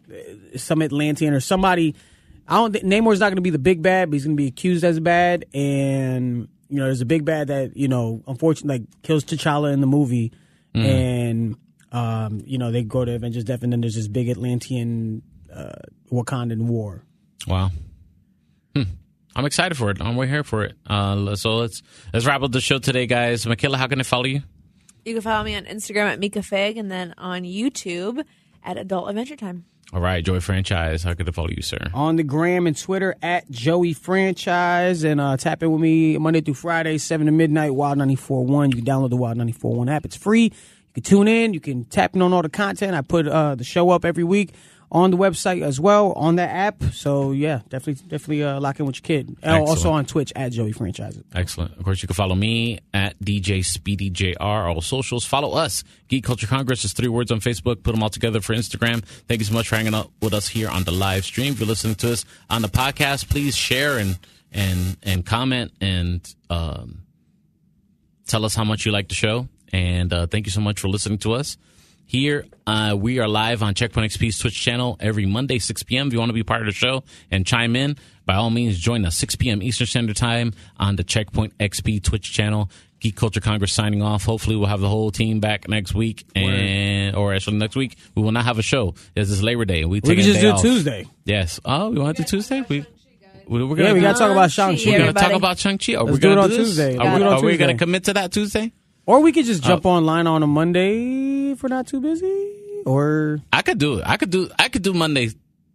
B: some Atlantean or somebody. I don't. think Namor's not going to be the big bad, but he's going to be accused as bad. And you know, there's a big bad that you know, unfortunately, like kills T'Challa in the movie,
A: Mm.
B: and um, you know, they go to Avengers Death, and then there's this big Atlantean uh, Wakandan war.
A: Wow. Hmm. I'm excited for it. I'm way here for it. Uh, so let's let's wrap up the show today, guys. Michaela, how can I follow you?
C: You can follow me on Instagram at Mika Fig and then on YouTube at Adult Adventure Time.
A: All right, Joey Franchise, how can I follow you, sir?
B: On the gram and Twitter at Joey Franchise, and uh, tap in with me Monday through Friday, seven to midnight, Wild ninety-four point one. You can download the Wild ninety-four point one app. It's free. You can tune in. You can tap in on all the content. I put uh, the show up every week on the website as well, on that app. So, yeah, definitely definitely uh, lock in with your kid. And
A: Excellent.
B: also on Twitch at Joey Franchise.
A: Excellent. Of course, you can follow me at D J Speedy J R. All socials. Follow us. Geek Culture Congress is three words on Facebook. Put them all together for Instagram. Thank you so much for hanging out with us here on the live stream. If you're listening to us on the podcast, please share and and and comment and um, tell us how much you like the show. And uh, thank you so much for listening to us. Here, uh, we are live on Checkpoint X P's Twitch channel every Monday, six p.m. If you want to be part of the show and chime in, by all means, join us, six p.m. Eastern Standard Time on the Checkpoint X P Twitch channel. Geek Culture Congress signing off. Hopefully, we'll have the whole team back next week. and Or actually, next week, we will not have a show. This is Labor Day. We,
B: We
A: take
B: can
A: a
B: just
A: day
B: do it
A: off.
B: Tuesday.
A: Yes. Oh, we want to do Tuesday? We, we, we're gonna
B: Yeah, we
A: do-
B: got to talk about
C: Shang-Chi,
B: Shang-Chi.
A: We're going to talk
C: everybody.
A: about Shang-Chi. Are
B: Let's
A: we
B: do it
A: gonna
B: on
A: this?
B: Tuesday.
A: Are
B: Let's
A: we,
B: do it on
A: are we
B: Tuesday.
A: going to commit to that Tuesday?
B: Or we could just jump online on a Monday if we're not too busy. Or
A: I could do it. I could do. I could do Monday.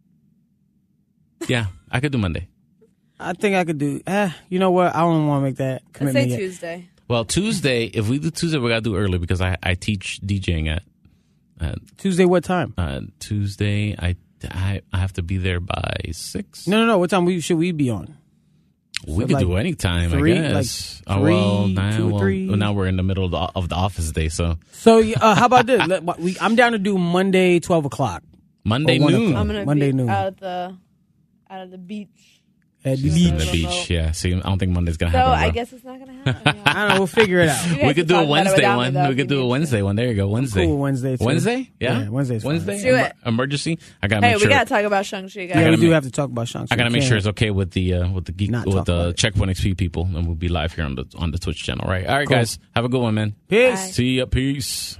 A: Yeah, I could do Monday.
B: I think I could do. Eh, you know what? I don't want to make that
C: Let's
B: commitment
C: say
B: yet.
C: Tuesday.
A: Well, Tuesday. If we do Tuesday, we gotta do early because I, I teach DJing at uh,
B: Tuesday, what time?
A: uh, Tuesday. I, I I have to be there by six.
B: No, no, no. What time we, should we be on?
A: we
B: so
A: could
B: like
A: do any time.
B: three,
A: I guess.
B: like
A: oh well,
B: three,
A: nah,
B: two or
A: well,
B: three?
A: well, now we're in the middle of the, of the office day. So
B: So, uh, how about this? Let- what- we, I'm down to do Monday, twelve o'clock.
A: Monday
B: Or one
A: noon.
B: o'clock.
C: I'm gonna
B: Monday
C: be
B: noon.
C: out of the out of the beach.
B: At the
C: Sure.
B: beach.
A: On the beach. Yeah. See, I don't think Monday's gonna
C: So
A: happen.
C: I
A: bro.
C: guess it's not gonna happen.
B: I don't know. We'll figure it out.
C: You guys
A: we could
C: can
A: do a
C: talk about it
A: Wednesday
C: without me,
A: one.
C: though,
A: We
C: if
A: could
C: you
A: do a
C: need
A: Wednesday one. There you go. Wednesday.
B: Cool, Wednesday, too.
A: Wednesday? Yeah.
B: Yeah, Wednesday's fine.
A: Wednesday.
C: Let's do it.
A: Emergency. I gotta
C: Hey,
A: make
C: we
A: sure.
C: gotta talk about Shang-Chi, guys.
B: Yeah, we
A: gotta
B: do
A: make-
B: have to talk about Shang-Chi.
A: I gotta make
B: We
A: sure it's
B: can't-
A: okay with the uh, with the geek
B: Not
A: with
B: talk about
A: the
B: it.
A: Checkpoint X P people, and we'll be live here on the on the Twitch channel. Right. All right,
B: Cool.
A: guys. Have a good one, man.
B: Peace.
C: Bye.
A: See ya. Peace.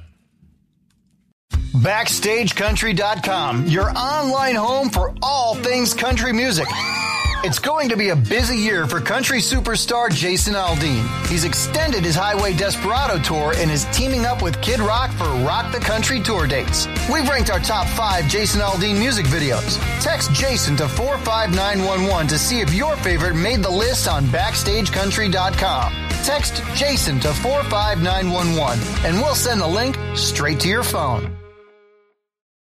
E: Backstage Country dot com, your online home for all things country music. It's going to be a busy year for country superstar Jason Aldean. He's extended his Highway Desperado tour and is teaming up with Kid Rock for Rock the Country tour dates. We've ranked our top five Jason Aldean music videos. Text Jason to four five nine one one to see if your favorite made the list on Backstage Country dot com. Text Jason to four five nine one one and we'll send the link straight to your phone.